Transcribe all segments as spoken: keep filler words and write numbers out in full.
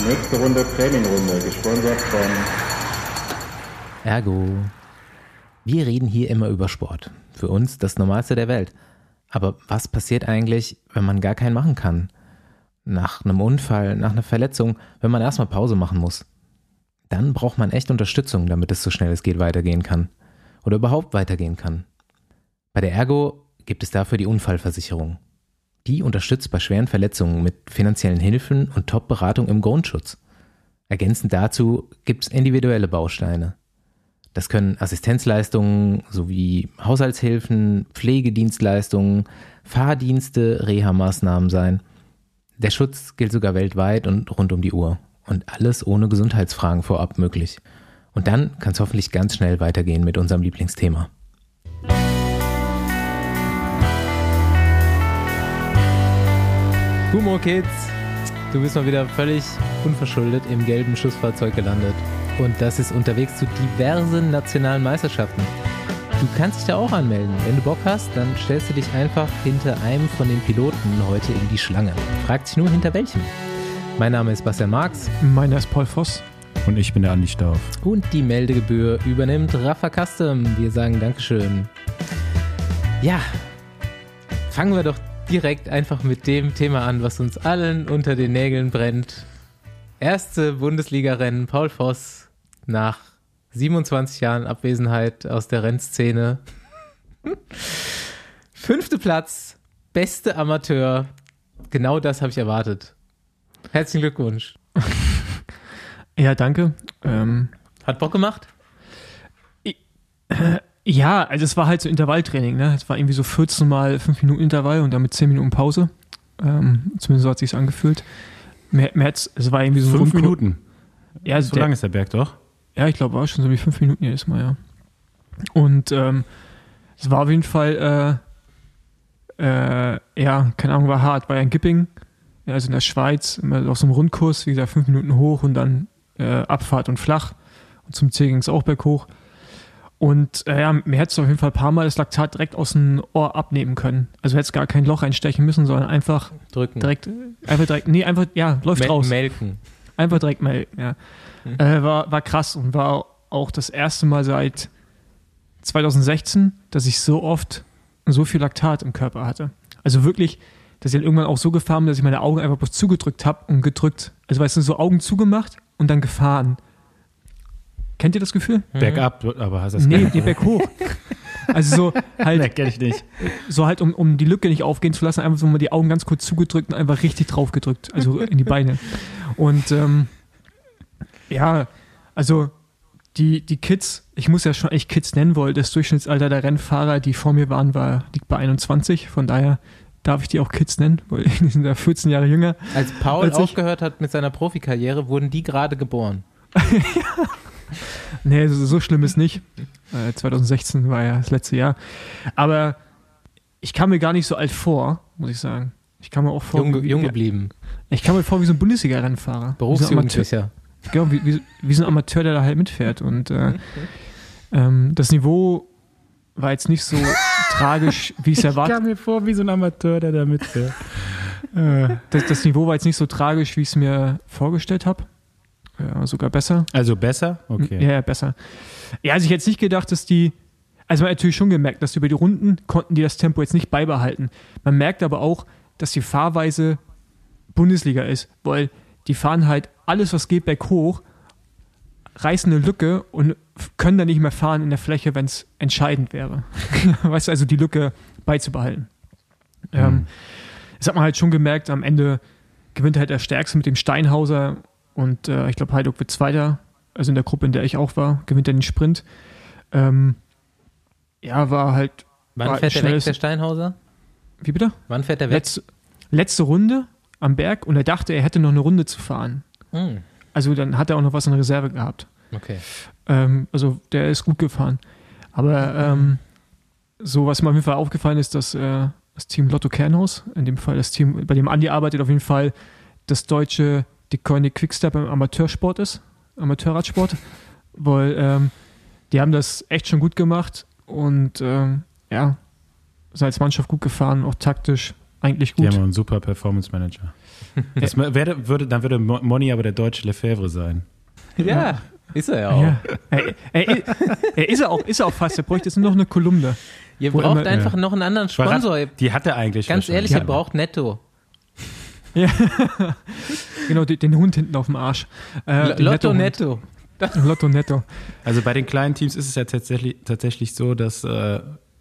Nächste Runde Trainingrunde, gesponsert von Ergo. Wir reden hier immer über Sport. Für uns das Normalste der Welt. Aber was passiert eigentlich, wenn man gar keinen machen kann? Nach einem Unfall, nach einer Verletzung, wenn man erstmal Pause machen muss. Dann braucht man echt Unterstützung, damit es so schnell es geht weitergehen kann. Oder überhaupt weitergehen kann. Bei der Ergo gibt es dafür die Unfallversicherung. Die unterstützt bei schweren Verletzungen mit finanziellen Hilfen und Top-Beratung im Grundschutz. Ergänzend dazu gibt es individuelle Bausteine. Das können Assistenzleistungen sowie Haushaltshilfen, Pflegedienstleistungen, Fahrdienste, Reha-Maßnahmen sein. Der Schutz gilt sogar weltweit und rund um die Uhr. Und alles ohne Gesundheitsfragen vorab möglich. Und dann kann es hoffentlich ganz schnell weitergehen mit unserem Lieblingsthema. Humor Kids, du bist mal wieder völlig unverschuldet im gelben Schussfahrzeug gelandet. Und das ist unterwegs zu diversen nationalen Meisterschaften. Du kannst dich da auch anmelden. Wenn du Bock hast, dann stellst du dich einfach hinter einem von den Piloten heute in die Schlange. Frag dich nur, hinter welchem. Mein Name ist Bastian Marx. Meiner ist Paul Voss. Und ich bin der Andi Stauf. Und die Meldegebühr übernimmt Rafa Custom. Wir sagen Dankeschön. Ja, fangen wir doch direkt einfach mit dem Thema an, was uns allen unter den Nägeln brennt. Erste Bundesliga-Rennen, Paul Voss nach siebenundzwanzig Jahren Abwesenheit aus der Rennszene. Fünfte Platz, beste Amateur. Genau das habe ich erwartet. Herzlichen Glückwunsch. Ja, danke. Ähm, Hat Bock gemacht? Ich, äh, ja, also es war halt so Intervalltraining, ne? Es war irgendwie so vierzehn mal fünf Minuten Intervall und dann mit zehn Minuten Pause. Ähm, zumindest so hat es sich angefühlt. Mehr, mehr es war irgendwie so fünf Minuten? Ja, so der, lang ist der Berg doch? Ja, ich glaube, war schon so wie fünf Minuten jedes Mal, ja. Und ähm, es war auf jeden Fall, äh, äh, ja, keine Ahnung, war hart, war ja in Gipping, ja, also in der Schweiz, immer auf so einem Rundkurs, wie gesagt, fünf Minuten hoch und dann äh, Abfahrt und flach. Und zum Ziel ging es auch berghoch. Und äh, ja, mir hätte es auf jeden Fall ein paar Mal das Laktat direkt aus dem Ohr abnehmen können. Also hätte es gar kein Loch einstechen müssen, sondern einfach drücken. Direkt, einfach direkt, nee, einfach, ja, läuft Mel- raus. Melken. Einfach direkt melken, ja. Mhm. Äh, war, war krass und war auch das erste Mal seit zwanzig sechzehn, dass ich so oft so viel Laktat im Körper hatte. Also wirklich, dass ich dann irgendwann auch so gefahren bin, dass ich meine Augen einfach bloß zugedrückt habe und gedrückt. Also weißt du, so Augen zugemacht und dann gefahren. Kennt ihr das Gefühl? Mhm. Bergab, aber hast du das Nee, nee, berghoch. Also so halt, nee, kenn ich nicht. So halt, um, um die Lücke nicht aufgehen zu lassen, einfach so mal die Augen ganz kurz zugedrückt und einfach richtig drauf gedrückt, also in die Beine. Und ähm, ja, also die, die Kids, ich muss ja schon echt Kids nennen wollen, das Durchschnittsalter der Rennfahrer, die vor mir waren, war, liegt bei einundzwanzig, von daher darf ich die auch Kids nennen, weil die sind ja vierzehn Jahre jünger. Als Paul als aufgehört hat mit seiner Profikarriere, wurden die gerade geboren. Ja. Nee, so, so schlimm ist nicht. Äh, zwanzig sechzehn war ja das letzte Jahr. Aber ich kam mir gar nicht so alt vor, muss ich sagen. Ich kam mir auch vor. Jung, jung geblieben. Ich kam mir vor wie so ein Bundesliga-Rennfahrer. Berufsjugendlicher. Genau, wie, wie, wie so ein Amateur, der da halt mitfährt. Und äh, ähm, das Niveau war jetzt nicht so tragisch, wie ich es erwartet habe. Ich kam mir vor wie so ein Amateur, der da mitfährt. das, das Niveau war jetzt nicht so tragisch, wie ich es mir vorgestellt habe. Ja, sogar besser. Also besser? Okay. Ja, ja, besser. Ja, also ich hätte jetzt nicht gedacht, dass die, also man hat natürlich schon gemerkt, dass über die Runden konnten die das Tempo jetzt nicht beibehalten. Man merkt aber auch, dass die Fahrweise Bundesliga ist, weil die fahren halt alles, was geht, berghoch, reißen eine Lücke und können dann nicht mehr fahren in der Fläche, wenn es entscheidend wäre. Weißt du, also die Lücke beizubehalten. Mhm. Ähm, das hat man halt schon gemerkt, am Ende gewinnt halt der Stärkste mit dem Steinhauser. Und äh, ich glaube, Heiduk wird Zweiter, also in der Gruppe, in der ich auch war, gewinnt er den Sprint. Ähm, ja, war halt. Wann war fährt der weg, der Steinhauser? Wie bitte? Wann fährt der weg? Letzte, letzte Runde am Berg und er dachte, er hätte noch eine Runde zu fahren. Hm. Also dann hat er auch noch was in der Reserve gehabt. Okay. Ähm, also der ist gut gefahren. Aber ähm, so, was mir auf jeden Fall aufgefallen ist, dass äh, das Team Lotto Kernhaus, in dem Fall das Team, bei dem Andi arbeitet, auf jeden Fall das deutsche die Koenig Quickstep im Amateursport ist, Amateurradsport, weil ähm, die haben das echt schon gut gemacht und ähm, ja, sind als Mannschaft gut gefahren, auch taktisch eigentlich Die gut. haben einen super Performance Manager. Das wäre, würde, dann würde Moni aber der deutsche Lefebvre sein. Ja, ist er ja auch. Ja. Er, er, er ist er auch, ist er auch fast. Er bräuchte jetzt nur noch eine Kolumne. Ihr Wo braucht immer- einfach Ja. noch einen anderen Sponsor. Die hat er eigentlich. Ganz ehrlich, wahrscheinlich. ihr braucht Netto. Ja. Genau, den, den Hund hinten auf dem Arsch. Äh, den Lotto Netto-Hund. Netto. Lotto Netto. Also bei den kleinen Teams ist es ja tatsächlich, tatsächlich so, dass äh,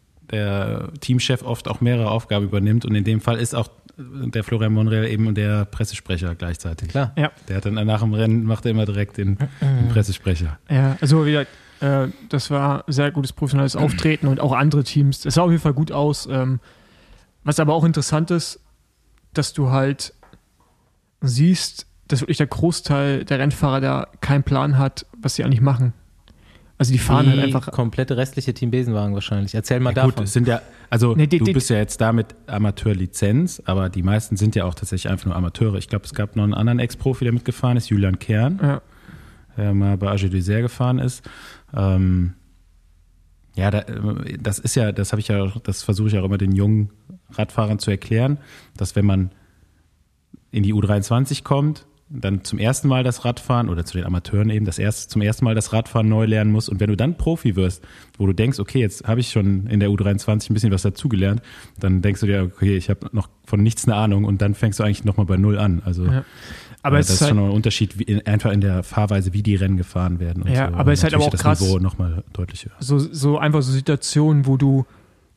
der Teamchef oft auch mehrere Aufgaben übernimmt und in dem Fall ist auch der Florian Monreal eben der Pressesprecher gleichzeitig. Klar. Ja. Der hat dann nach dem Rennen, macht er immer direkt den, den Pressesprecher. Ja, also wie gesagt, äh, das war sehr gutes professionelles Auftreten und auch andere Teams. Das sah auf jeden Fall gut aus. Ähm, was aber auch interessant ist, dass du halt siehst, dass wirklich der Großteil der Rennfahrer da keinen Plan hat, was sie eigentlich machen. Also die fahren halt Die einfach. komplette restliche Team Besenwagen wahrscheinlich. Erzähl mal Ja, gut, davon. es sind ja, also Nee, die- du die- bist ja jetzt da mit Amateurlizenz, aber die meisten sind ja auch tatsächlich einfach nur Amateure. Ich glaube, es gab noch einen anderen Ex-Profi, der mitgefahren ist, Julian Kern, Ja, der mal bei A G Dessert gefahren ist. Ähm, ja, da, das ist ja, das habe ich ja, das versuche ich auch immer den jungen Radfahrern zu erklären, dass wenn man in die U dreiundzwanzig kommt, dann zum ersten Mal das Radfahren oder zu den Amateuren eben das erste, zum ersten Mal das Radfahren neu lernen musst und wenn du dann Profi wirst, wo du denkst, okay, jetzt habe ich schon in der U dreiundzwanzig ein bisschen was dazugelernt, dann denkst du dir, okay, ich habe noch von nichts eine Ahnung und dann fängst du eigentlich nochmal bei Null an. Also Ja. aber äh, es das ist ist halt, schon noch ein Unterschied, wie in, einfach in der Fahrweise, wie die Rennen gefahren werden. Und Ja, so. aber es ist halt aber Natürlich auch das krass. Niveau nochmal deutlich höher. so, so einfach so Situationen, wo du,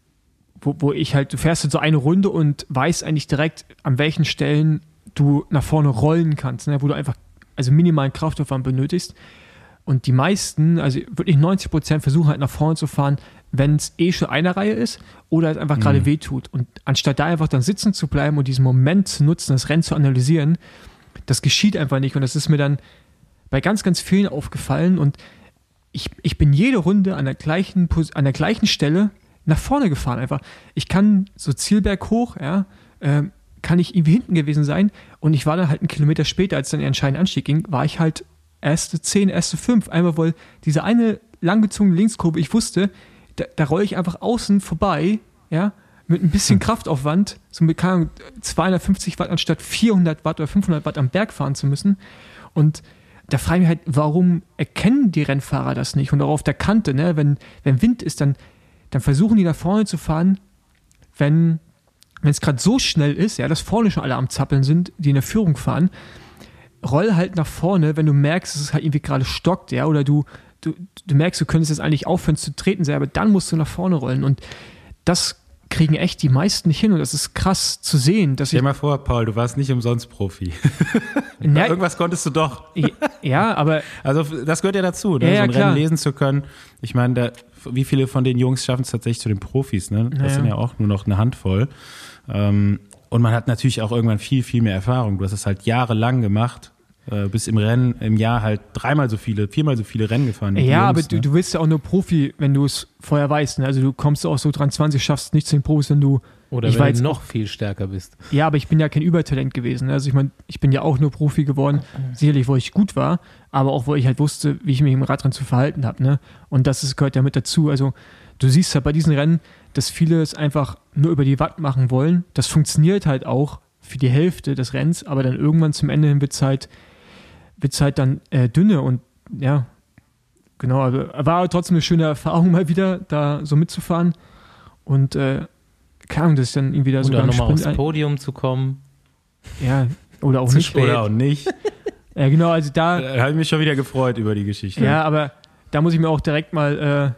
wo, wo ich halt, du fährst halt so eine Runde und weißt eigentlich direkt, an welchen Stellen du nach vorne rollen kannst, ne, wo du einfach also minimalen Kraftaufwand benötigst. Und die meisten, also wirklich neunzig Prozent versuchen halt nach vorne zu fahren, wenn es eh schon eine Reihe ist oder es einfach gerade Mhm. wehtut. Und anstatt da einfach dann sitzen zu bleiben und diesen Moment zu nutzen, das Rennen zu analysieren, das geschieht einfach nicht. Und das ist mir dann bei ganz, ganz vielen aufgefallen. Und ich, ich bin jede Runde an der gleichen, Pos- an der gleichen Stelle nach vorne gefahren einfach. Ich kann so Zielberg hoch, ja, ähm, kann ich irgendwie hinten gewesen sein und ich war dann halt einen Kilometer später, als dann der entscheidende Anstieg ging, war ich halt erste zehn, erste fünf, einmal weil diese eine langgezogene Linkskurve, ich wusste, da, da rolle ich einfach außen vorbei, ja, mit ein bisschen Kraftaufwand, so mit keine Ahnung, zweihundertfünfzig Watt anstatt vierhundert Watt oder fünfhundert Watt am Berg fahren zu müssen. Und da frage ich mich halt, warum erkennen die Rennfahrer das nicht? Und auch auf der Kante, ne, wenn, wenn Wind ist, dann, dann versuchen die nach vorne zu fahren, wenn wenn es gerade so schnell ist, ja, dass vorne schon alle am Zappeln sind, die in der Führung fahren, roll halt nach vorne, wenn du merkst, dass es halt irgendwie gerade stockt, ja, oder du, du, du merkst, du könntest jetzt eigentlich aufhören zu treten, aber dann musst du nach vorne rollen und das kriegen echt die meisten nicht hin und das ist krass zu sehen, dass Stell ich, dir mal vor, Paul, du warst nicht umsonst Profi. na, Irgendwas konntest du doch. ja, aber Also das gehört ja dazu, ne? Ja, so ja, ein klar. Rennen lesen zu können. Ich meine, da, wie viele von den Jungs schaffen es tatsächlich zu den Profis? Ne? Das Naja. sind ja auch nur noch eine Handvoll. Ähm, und man hat natürlich auch irgendwann viel, viel mehr Erfahrung. Du hast es halt jahrelang gemacht, äh, bis im Rennen im Jahr halt dreimal so viele, viermal so viele Rennen gefahren. wie die ja, aber Jungs, du, ne? du bist ja auch nur Profi, wenn du es vorher weißt, ne? Also du kommst auch so dreiundzwanzig, schaffst nicht zu den Profis, wenn du Oder ich wenn war du jetzt noch viel stärker bist. Ja, aber ich bin ja kein Übertalent gewesen. ne? Also ich meine, ich bin ja auch nur Profi geworden, sicherlich, wo ich gut war, aber auch, wo ich halt wusste, wie ich mich im Radrennen zu verhalten habe. Ne? Und das ist, gehört ja mit dazu. Also du siehst halt bei diesen Rennen, dass viele es einfach nur über die Watt machen wollen. Das funktioniert halt auch für die Hälfte des Rennens, aber dann irgendwann zum Ende hin wird es halt, wird's halt dann äh, dünne und ja, genau. Also war trotzdem eine schöne Erfahrung mal wieder, da so mitzufahren und äh, keine Ahnung, dass ich dann irgendwie da Und sogar dann im nochmal aufs Sprint ein- Podium zu kommen. ja, oder auch Zu nicht. spät. Oder auch nicht. Ja, genau, also da, Da habe ich mich schon wieder gefreut über die Geschichte. ja, aber da muss ich mir auch direkt mal,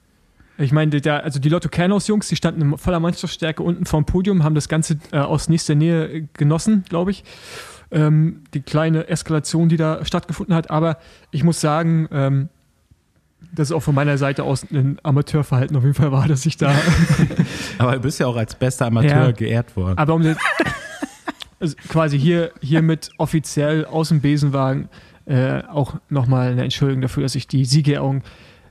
äh, ich meine, da, also die Lotto Kernhaus Jungs, die standen in voller Mannschaftsstärke unten vorm Podium, haben das Ganze äh, aus nächster Nähe äh, genossen, glaube ich. Ähm, die kleine Eskalation, die da stattgefunden hat, aber ich muss sagen, ähm, dass es auch von meiner Seite aus ein Amateurverhalten auf jeden Fall war, dass ich da Aber du bist ja auch als bester Amateur Ja. geehrt worden. Aber um das, also quasi hier hiermit offiziell aus dem Besenwagen äh, auch nochmal eine Entschuldigung dafür, dass ich die Siegerehrung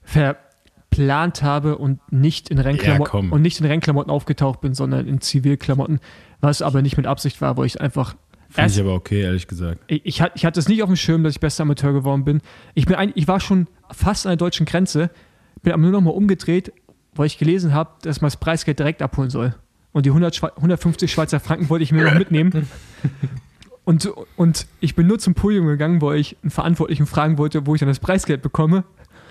verplant habe und nicht in Ja, Rennklamotten komm. und nicht in Rennklamotten aufgetaucht bin, sondern in Zivilklamotten, was aber nicht mit Absicht war, wo ich einfach Finde erst, ich aber okay, ehrlich gesagt. ich, ich, hatte- ich hatte es nicht auf dem Schirm, dass ich bester Amateur geworden bin. Ich bin ein, ich war schon fast an der deutschen Grenze, bin aber nur noch mal umgedreht, weil ich gelesen habe, dass man das Preisgeld direkt abholen soll. und die hundert, hundertfünfzig Schweizer Franken wollte ich mir noch mitnehmen. Und, und ich bin nur zum Podium gegangen, wo ich einen Verantwortlichen fragen wollte, wo ich dann das Preisgeld bekomme.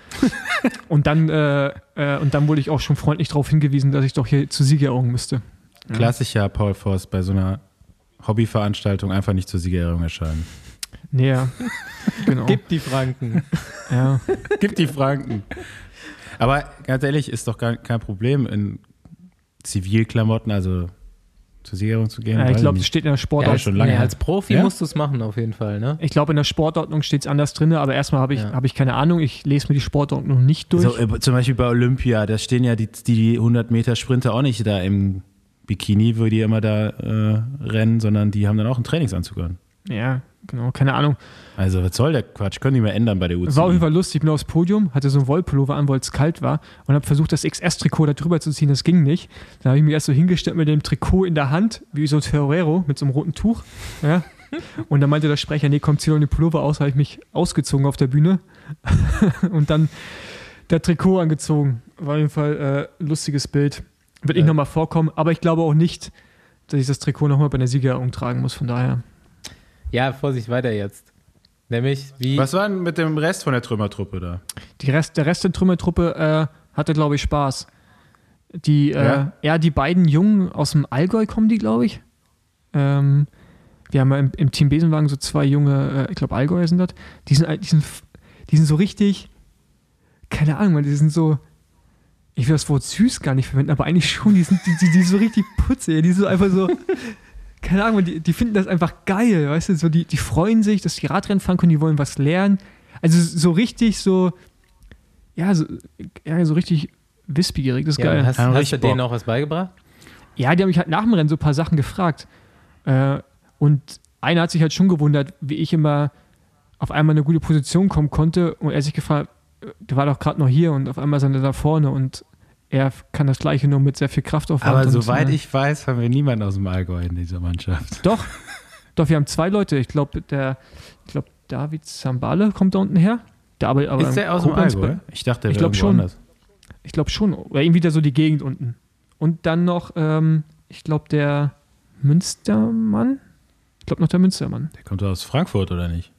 und, dann, äh, äh, und dann wurde ich auch schon freundlich darauf hingewiesen, dass ich doch hier zur Siegerehrung müsste. Ja. Klassischer Paul Voss bei so einer Hobbyveranstaltung einfach nicht zur Siegerehrung erscheinen. Nee, ja. Genau. Gib die Franken. Ja. Gib die Franken. Aber ganz ehrlich, ist doch gar kein Problem, in Zivilklamotten, also zur Siegerehrung zu gehen. Ja, ich Weiß glaube, nicht. das steht in der Ja, Sportordnung. als, schon lange. nee, als Profi Ja? musst du es machen, auf jeden Fall, ne? Ich glaube, in der Sportordnung steht es anders drin, aber erstmal habe ich, Ja. hab ich keine Ahnung. Ich lese mir die Sportordnung nicht durch. So, äh, zum Beispiel bei Olympia, da stehen ja die, die hundert Meter Sprinter auch nicht da im Bikini, wo die immer da äh, rennen, sondern die haben dann auch einen Trainingsanzug an. Ja, genau, keine Ahnung. Also was soll der Quatsch? Können die mal ändern bei der U C I. War auf jeden Fall lustig. Ich bin aufs Podium, hatte so einen Wollpullover an, weil es kalt war und habe versucht, das X S-Trikot da drüber zu ziehen. Das ging nicht. Dann habe ich mich erst so hingestellt mit dem Trikot in der Hand, wie so ein Ferrero mit so einem roten Tuch. Ja. Und dann meinte der Sprecher, nee, komm, zieh doch den Pullover aus. Habe ich mich ausgezogen auf der Bühne und dann der Trikot angezogen. War auf jeden Fall äh, ein lustiges Bild. Wird nicht Ja. nochmal vorkommen, aber ich glaube auch nicht, dass ich das Trikot nochmal bei der Siegerehrung tragen muss. Von daher. Ja, Vorsicht, weiter jetzt. Nämlich, wie. Was war denn mit dem Rest von der Trümmertruppe da? Die Rest, der Rest der Trümmertruppe äh, hatte, glaube ich, Spaß. Die, äh, Ja? ja? die beiden Jungen aus dem Allgäu kommen die, glaube ich. Ähm, wir haben ja im, im Team Besenwagen so zwei junge, äh, ich glaube Allgäuer sind das. Die sind, die, sind, die sind so richtig, keine Ahnung, man, die sind so, ich will das Wort süß gar nicht verwenden, aber eigentlich schon, die sind, die, die, die so richtig putzig, die so einfach so, keine Ahnung, die, die finden das einfach geil, weißt du, so die, die freuen sich, dass die Radrennen fahren können, die wollen was lernen. Also so richtig so, ja, so, ja, so richtig wissbegierig, das ist ja, geil. hast, Haben hast du richtig denen Bock. auch was beigebracht? Ja, die haben mich halt nach dem Rennen so ein paar Sachen gefragt. Äh, und einer hat sich halt schon gewundert, wie ich immer auf einmal in eine gute Position kommen konnte und er sich gefragt, der war doch gerade noch hier und auf einmal sind er da vorne und er kann das Gleiche nur mit sehr viel Kraftaufwand. Aber und, soweit äh, ich weiß, haben wir niemanden aus dem Allgäu in dieser Mannschaft. Doch, doch, wir haben zwei Leute. Ich glaube, der, ich glaube, David Zambale kommt da unten her. Der arbeitet aber Ist im der aus dem Koblenz Allgäu? bei- Ich dachte, der Ich wäre glaub irgendwo schon. anders. Ich glaube schon. Oder irgendwie da so die Gegend unten. Und dann noch, ähm, ich glaube, der Münstermann. Ich glaube noch der Münstermann. Der kommt aus Frankfurt, oder nicht?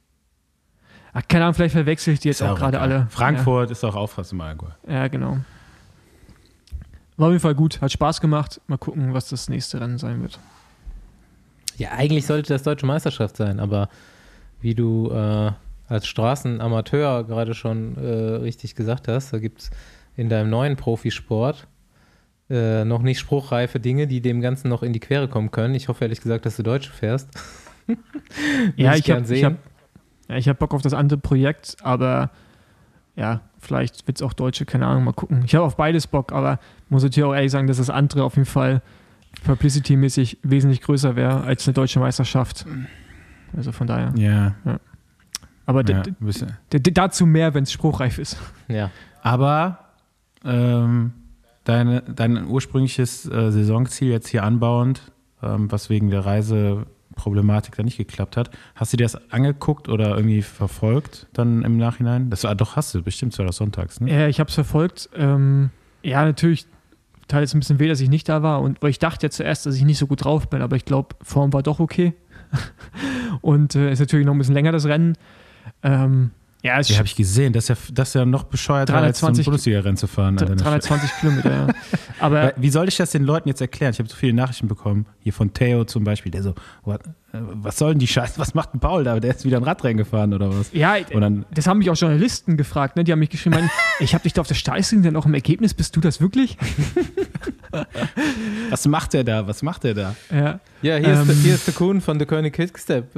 Ach, keine Ahnung, vielleicht verwechsel ich die jetzt Ist auch auch gerade egal. alle. Frankfurt ist auch auch fast im Allgäu. Ja, ja, genau. War auf jeden Fall gut. Hat Spaß gemacht. Mal gucken, was das nächste Rennen sein wird. Ja, eigentlich sollte das Deutsche Meisterschaft sein, aber wie du äh, als Straßenamateur gerade schon äh, richtig gesagt hast, da gibt es in deinem neuen Profisport äh, noch nicht spruchreife Dinge, die dem Ganzen noch in die Quere kommen können. Ich hoffe ehrlich gesagt, dass du Deutsche fährst. Ja, Will ich gern habe sehen. ich hab, ja, ich hab Bock auf das andere Projekt, aber ja, vielleicht wird es auch Deutsche, keine Ahnung, mal gucken. Ich habe auf beides Bock, aber muss natürlich auch ehrlich sagen, dass das andere auf jeden Fall publicity-mäßig wesentlich größer wäre als eine deutsche Meisterschaft. Also von daher. Ja. Aber d- ja d- ein bisschen. d- d- dazu mehr, wenn es spruchreif ist. Ja. Aber ähm, deine, dein ursprüngliches äh, Saisonziel jetzt hier anbauend, ähm, was wegen der Reiseproblematik da nicht geklappt hat, hast du dir das angeguckt oder irgendwie verfolgt dann im Nachhinein? Das war doch, hast du bestimmt, das war doch sonntags, ne? Ja, ich habe es verfolgt. Ähm, ja, natürlich tat es ein bisschen weh, dass ich nicht da war. Und weil ich dachte ja zuerst, dass ich nicht so gut drauf bin, aber ich glaube, Form war doch okay. Und äh, ist natürlich noch ein bisschen länger das Rennen. Ähm, ja, es Ja, habe ich gesehen. Das ist ja, das ist ja noch bescheuerter, als zum dreihundertzwanzig Bundesliga-Rennen zu fahren. Alter. dreihundertzwanzig Kilometer, ja. Aber Weil, Wie soll ich das den Leuten jetzt erklären? Ich habe so viele Nachrichten bekommen, hier von Theo zum Beispiel, der so, what, äh, was soll denn die Scheiße, was macht denn Paul da? Der ist wieder ein Radrennen gefahren oder was? ja, Und dann, das haben mich auch Journalisten gefragt, ne? Die haben mich geschrieben, meinen, ich habe dich da auf der Start gesehen, dann auch im Ergebnis, bist du das wirklich? was macht der da? Was macht der da? Ja. Ja, hier, ist Ähm. der, hier ist der Kuhn von The König Quickstep.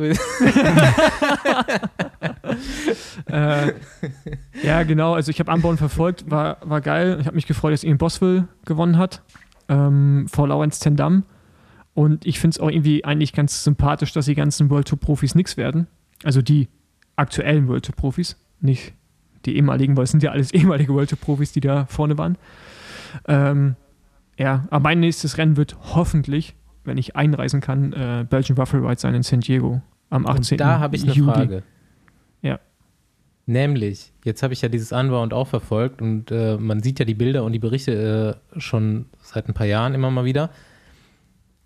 Äh, ja, genau. Also ich habe Anbauen verfolgt, war, war geil. Ich habe mich gefreut, dass Ian Boswell gewonnen hat ähm, vor Laurens ten Dam. Und ich finde es auch irgendwie eigentlich ganz sympathisch, dass die ganzen World Tour Profis nichts werden. Also die aktuellen World Tour Profis, nicht die ehemaligen, weil es sind ja alles ehemalige World Tour Profis, die da vorne waren. Ähm, ja, aber mein nächstes Rennen wird hoffentlich, wenn ich einreisen kann, äh, Belgian Waffle Ride sein in San Diego am achtzehnten Und da habe ich eine Juli. Frage. Ja. Nämlich, jetzt habe ich ja dieses Unbound auch verfolgt und äh, man sieht ja die Bilder und die Berichte äh, schon seit ein paar Jahren immer mal wieder.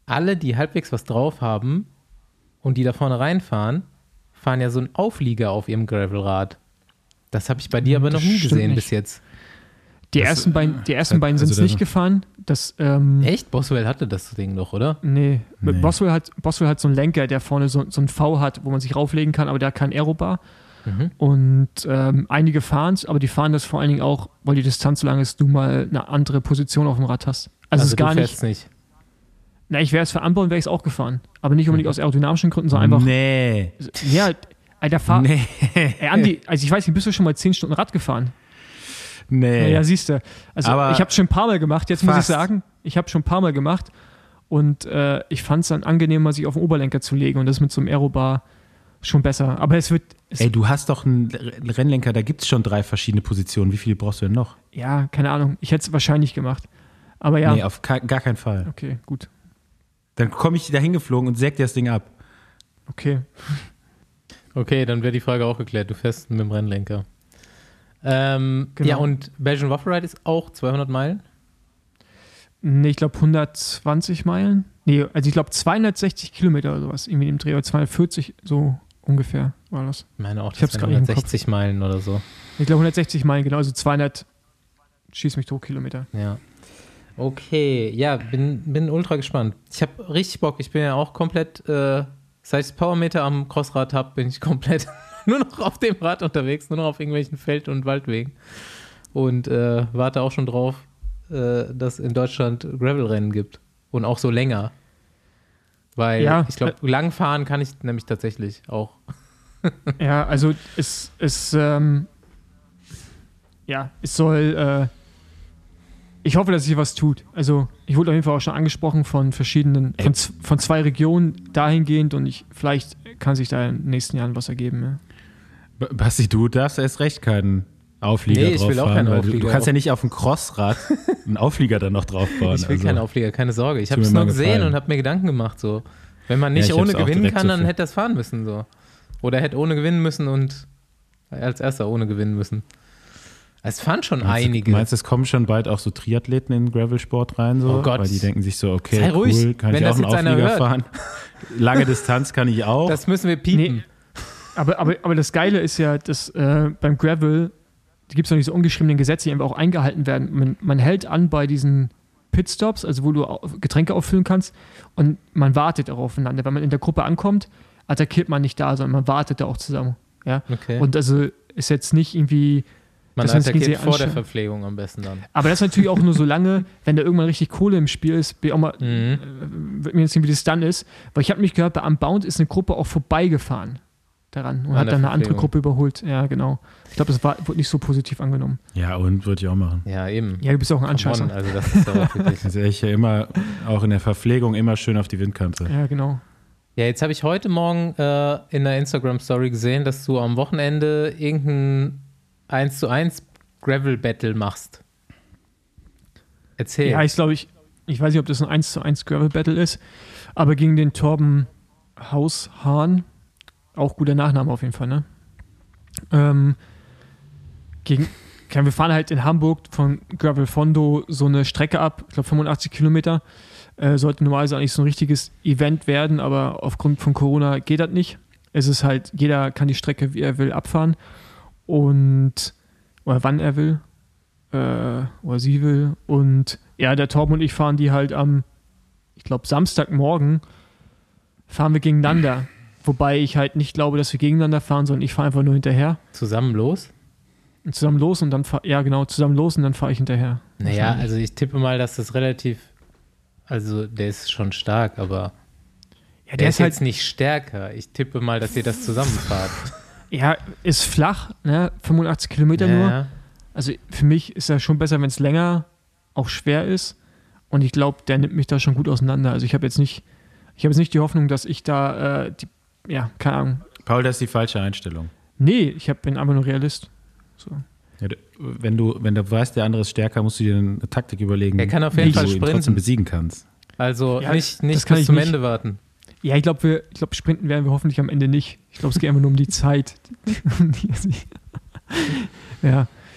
alle, die halbwegs was drauf haben und die da vorne reinfahren, fahren ja so einen Auflieger auf ihrem Gravelrad. Das habe ich bei dir aber Das noch nie stimmt gesehen nicht. bis jetzt. Die Das, ersten beiden, die ersten beiden also sind es das- nicht gefahren. Das, ähm, Echt? Boswell hatte das Ding doch, oder? Nee, Nee. Boswell hat, Boswell hat so einen Lenker, der vorne so, so ein V hat, wo man sich rauflegen kann, aber der hat kein Aerobar. Mhm. Und ähm, einige fahren es, aber die fahren das vor allen Dingen auch, weil die Distanz so lang ist, du mal eine andere Position auf dem Rad hast. Also, es ist gar du nicht, fährst nicht. na, ich wäre es für anbauen, wäre ich es auch gefahren. Aber nicht unbedingt aus aerodynamischen Gründen, sondern einfach, Nee. ja, Alter, fahr, Nee. ey, Andi, also ich weiß nicht, bist du schon mal zehn Stunden Rad gefahren? Nee. Ja, siehst du. Also Aber ich habe es schon ein paar Mal gemacht, jetzt muss ich fast. sagen, ich habe schon ein paar Mal gemacht und äh, ich fand es dann angenehmer, sich auf den Oberlenker zu legen und das mit so einem Aerobar schon besser. Aber es wird, es, Ey, du hast doch einen Rennlenker, da gibt es schon drei verschiedene Positionen. Wie viele brauchst du denn noch? ja, keine Ahnung, ich hätte es wahrscheinlich gemacht. Aber ja, Nee, auf ka- gar keinen Fall. okay, gut. Dann komme ich da hingeflogen und säg dir das Ding ab. Okay. Okay, dann wäre die Frage auch geklärt. Du fährst mit dem Rennlenker. Ähm, Genau. Ja, und Belgian Waffle Ride ist auch zweihundert Meilen. Nee, ich glaube hundertzwanzig Meilen. Nee, also ich glaube zweihundertsechzig Kilometer oder sowas. Irgendwie im Dreh, oder zweihundertvierzig, so ungefähr war das. Ich meine auch, Ich hab's das grad wären nicht im hundertsechzig Meilen oder so. Ich glaube hundertsechzig Meilen, genau, also zweihundert, schieß mich tot, Kilometer. Ja. Okay, ja, bin, bin ultra gespannt. Ich habe richtig Bock. Ich bin ja auch komplett, äh, seit ich das Powermeter am Crossrad habe, bin ich komplett nur noch auf dem Rad unterwegs, nur noch auf irgendwelchen Feld- und Waldwegen. Und äh, warte auch schon drauf, äh, dass es in Deutschland Gravelrennen gibt. Und auch so länger. Weil Ja, ich glaube, lang fahren kann ich nämlich tatsächlich auch. Ja, also es, es, ähm, ja, es soll, äh, ich hoffe, dass sich was tut. Also ich wurde auf jeden Fall auch schon angesprochen von verschiedenen, von, z- von zwei Regionen dahingehend und ich, vielleicht kann sich da in den nächsten Jahren was ergeben. Ja. B- Basti, du darfst erst recht keinen Auflieger Nee, ich drauf will auch fahren, keinen weil du, Auflieger du kannst ja auf- nicht auf dem Crossrad einen Auflieger dann noch drauf bauen. Ich will also. keinen Auflieger, keine Sorge. Ich tut habe mir es mal nur gesehen gefallen. und habe mir Gedanken gemacht. So. Wenn man Ja, nicht ich ohne hab's auch gewinnen direkt kann, so dann viel- hätte er es fahren müssen. So. Oder hätte ohne gewinnen müssen und als erster ohne gewinnen müssen. Es fahren schon Meinst einige. Du, meinst du, es kommen schon bald auch so Triathleten in den Gravelsport rein? So? Oh Gott. Weil die denken sich so, okay, Sei cool, ruhig, kann wenn ich das auch einen jetzt einer Auflieger hört. fahren. Lange Distanz kann ich auch. Das müssen wir piepen. Nee. Aber, aber, aber das Geile ist ja, dass äh, beim Gravel, da gibt es noch diese ungeschriebenen Gesetze, die einfach auch eingehalten werden. Man, man hält an bei diesen Pitstops, also wo du au- Getränke auffüllen kannst und man wartet auch aufeinander. Wenn man in der Gruppe ankommt, attackiert man nicht da, sondern man wartet da auch zusammen. Ja? Okay. Und also ist jetzt nicht irgendwie, man das heißt, attackiert sie vor der anstellen. Verpflegung am besten dann. aber das ist natürlich auch nur so lange, wenn da irgendwann richtig Kohle im Spiel ist, bin ich auch mal, Mhm. äh, wird mir jetzt sehen, wie das dann ist. Weil ich habe mich gehört, bei Unbound ist eine Gruppe auch vorbeigefahren daran und An hat der dann eine andere Verpflegung. Gruppe überholt. Ja, genau. Ich glaube, das war, wurde nicht so positiv angenommen. Ja, und würde ich auch machen. Ja, eben. Ja, du bist auch ein Come Anscheißer. on, also das ist doch auch wirklich. Also ich ja immer, auch in der Verpflegung, immer schön auf die Windkante. Ja, genau. Ja, jetzt habe ich heute Morgen äh, in der Instagram-Story gesehen, dass du am Wochenende irgendein eins zu eins Gravel-Battle machst. Erzähl. Ja, ich glaube, ich, ich weiß nicht, ob das ein eins zu eins Gravel-Battle ist, aber gegen den Torben Haushahn, auch guter Nachname auf jeden Fall, ne? Ähm, gegen, wir fahren halt in Hamburg von Gravel Fondo so eine Strecke ab, ich glaube fünfundachtzig Kilometer. Äh, sollte normalerweise eigentlich so ein richtiges Event werden, aber aufgrund von Corona geht das nicht. Es ist halt, jeder kann die Strecke, wie er will, abfahren und oder wann er will äh, oder sie will. Und ja, der Torben und ich fahren die halt am, ich glaube, Samstagmorgen fahren wir gegeneinander. Wobei ich halt nicht glaube, dass wir gegeneinander fahren, sondern ich fahre einfach nur hinterher. Zusammen los? Und zusammen los und dann fahr, ja genau, zusammen los und dann fahre ich hinterher. Naja, also ich tippe mal, dass das relativ, also der ist schon stark, aber ja, der, der ist ist halt, jetzt nicht stärker. Ich tippe mal, dass ihr das zusammenfahrt. ja, ist flach, ne? fünfundachtzig Kilometer nur. Ja. Also für mich ist das schon besser, wenn es länger auch schwer ist. Und ich glaube, der nimmt mich da schon gut auseinander. Also ich habe jetzt nicht, ich habe jetzt nicht die Hoffnung, dass ich da, äh, die, ja, keine Ahnung. Paul, das ist die falsche Einstellung. Nee, ich hab, bin einfach nur Realist. So. Ja, du- wenn, du, wenn du weißt, der andere ist stärker, musst du dir eine Taktik überlegen, Er kann auf jeden wie Fall du ihn sprinten. trotzdem besiegen kannst. Also Ja, nicht, das nicht kann bis ich zum nicht. Ende warten. Ja, ich glaube, wir, ich glaube, sprinten werden wir hoffentlich am Ende nicht. Ich glaube, es geht einfach nur um die Zeit. ja.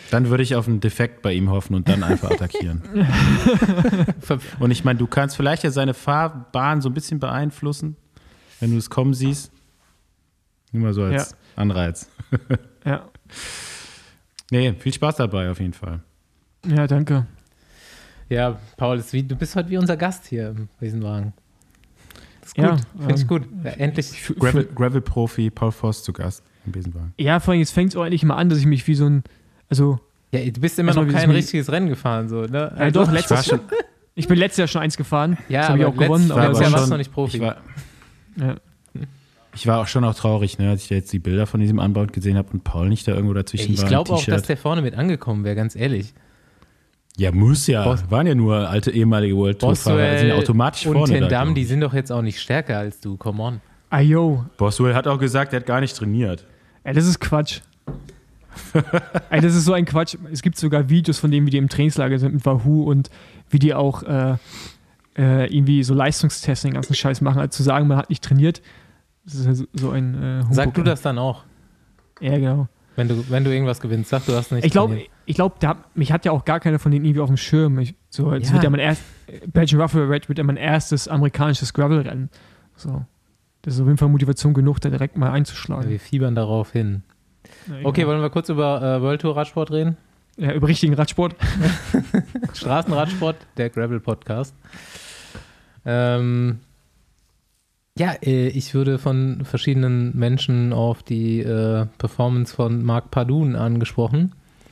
Dann würde ich auf einen Defekt bei ihm hoffen und dann einfach attackieren. Und ich meine, du kannst vielleicht ja seine Fahrbahn so ein bisschen beeinflussen, wenn du es kommen siehst. Nur mal so als ja. Anreiz. Ja. Nee, viel Spaß dabei auf jeden Fall. Ja, danke. Ja, Paul, ist wie, du bist heute wie unser Gast hier im Riesenwagen. Das ist gut, ja, finde ich ähm, gut. Ja, endlich. Gravel, Gravel-Profi Paul Voss zu Gast im Besenwagen. Ja, vor allem, jetzt fängt es auch endlich mal an, dass ich mich wie so ein, also... Ja, du bist immer noch kein richtiges Rennen gefahren, so, ne? Ja, doch, letztes Jahr. Ich bin letztes Jahr schon eins gefahren. Ja, das habe ich auch gewonnen. Aber aber ja, warst du noch nicht Profi. Ich war, ja. ich war auch schon auch traurig, ne, als ich jetzt die Bilder von diesem Anbau gesehen habe und Paul nicht da irgendwo dazwischen ich war. Ich glaube auch, dass der vorne mit angekommen wäre, ganz ehrlich. Ja, muss ja. Bos- Waren ja nur alte ehemalige World Tour-Fahrer. Die sind ja automatisch vorne. Und Ten da, Dam, die sind doch jetzt auch nicht stärker als du. Come on. Ayo. Boswell hat auch gesagt, er hat gar nicht trainiert. Ey, das ist Quatsch. Ey, das ist so ein Quatsch. Es gibt sogar Videos von denen, wie die im Trainingslager sind mit Wahoo und wie die auch äh, äh, irgendwie so Leistungstests den ganzen Scheiß machen. Also zu sagen, man hat nicht trainiert, das ist ja so, so ein äh, Humbug. Sag du das dann auch? Ja, genau. Wenn du, wenn du irgendwas gewinnst, sag du hast nicht Ich glaube, trainiert. ich glaub, mich hat ja auch gar keiner von denen irgendwie auf dem Schirm. Ich, so, jetzt Ja. wird ja mein erst, Belgian Rough Red wird ja mein erstes amerikanisches Gravel-Rennen. So. Das ist auf jeden Fall Motivation genug, da direkt mal einzuschlagen. Wir fiebern darauf hin. Ja, Okay, genau. wollen wir kurz über äh, World Tour Radsport reden? Ja, über richtigen Radsport. Straßenradsport, der Gravel-Podcast. Ähm, ja, äh, ich würde von verschiedenen Menschen auf die äh, Performance von Marc Padun angesprochen,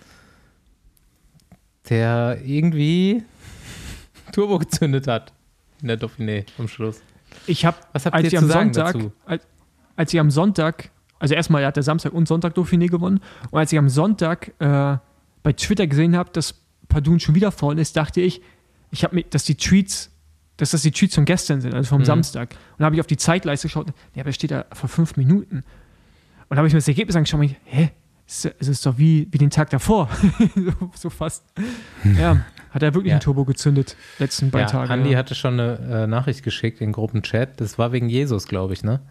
der irgendwie Turbo gezündet hat in der Dauphiné am Schluss. Ich habe, Was habt als ihr ich zu am sagen Sonntag, dazu? als, als ich am Sonntag, also erstmal hat der Samstag und Sonntag Dauphiné gewonnen, und als ich am Sonntag äh, bei Twitter gesehen habe, dass Padun schon wieder vorne ist, dachte ich, ich habe mir, dass die Tweets, dass das die Tweets von gestern sind, also vom Mhm. Samstag. Und dann habe ich auf die Zeitleiste geschaut, ja, aber steht da vor fünf Minuten. Und dann habe ich mir das Ergebnis angeschaut und ich, hä? Es ist, es ist doch wie, wie den Tag davor. so, so fast. Ja, hat er wirklich Ja. einen Turbo gezündet, letzten beiden Ja, Tage. Andi ja. hatte schon eine äh, Nachricht geschickt in Gruppenchat. Das war wegen Jesus, glaube ich, ne?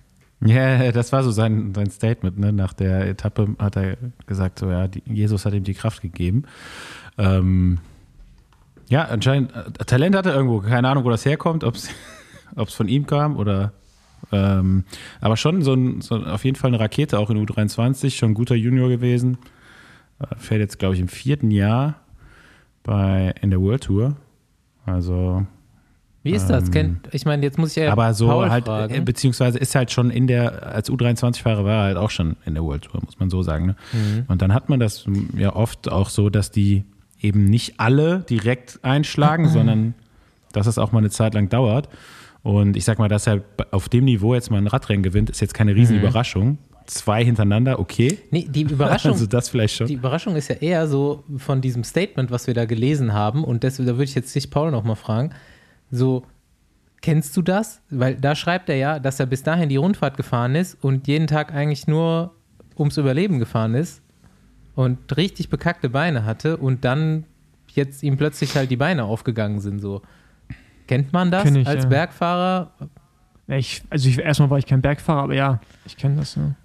Ja, das war so sein, sein Statement. Ne? Nach der Etappe hat er gesagt, so ja, die, Jesus hat ihm die Kraft gegeben. Ähm, ja, anscheinend, äh, Talent hat er irgendwo. Keine Ahnung, wo das herkommt, ob es von ihm kam oder ähm, aber schon so, ein, so auf jeden Fall eine Rakete, auch in U dreiundzwanzig, schon ein guter Junior gewesen. Äh, fährt jetzt, glaube ich, im vierten Jahr bei, in der World Tour. Also Wie ist das? Ähm, Kennt, ich meine, jetzt muss ich ja aber so Paul halt, fragen. äh, beziehungsweise ist halt schon in der, als U dreiundzwanzig-Fahrer war er halt auch schon in der World Tour, muss man so sagen. Ne? Mhm. Und dann hat man das ja oft auch so, dass die eben nicht alle direkt einschlagen, Mhm. sondern dass es auch mal eine Zeit lang dauert. Und ich sag mal, dass er auf dem Niveau jetzt mal ein Radrennen gewinnt, ist jetzt keine Riesenüberraschung. Zwei hintereinander, okay. Nee, die Überraschung, Also das vielleicht schon. die Überraschung ist ja eher so von diesem Statement, was wir da gelesen haben, und deswegen, da würde ich jetzt dich, Paul, nochmal fragen, so, kennst du das? Weil da schreibt er ja, dass er bis dahin die Rundfahrt gefahren ist und jeden Tag eigentlich nur ums Überleben gefahren ist und richtig bekackte Beine hatte und dann jetzt ihm plötzlich halt die Beine aufgegangen sind, so. Kennt man das Kenn ich, als ja. Bergfahrer? Ja, ich, also ich, erstmal war ich kein Bergfahrer, aber ja, ich kenne das. Ja.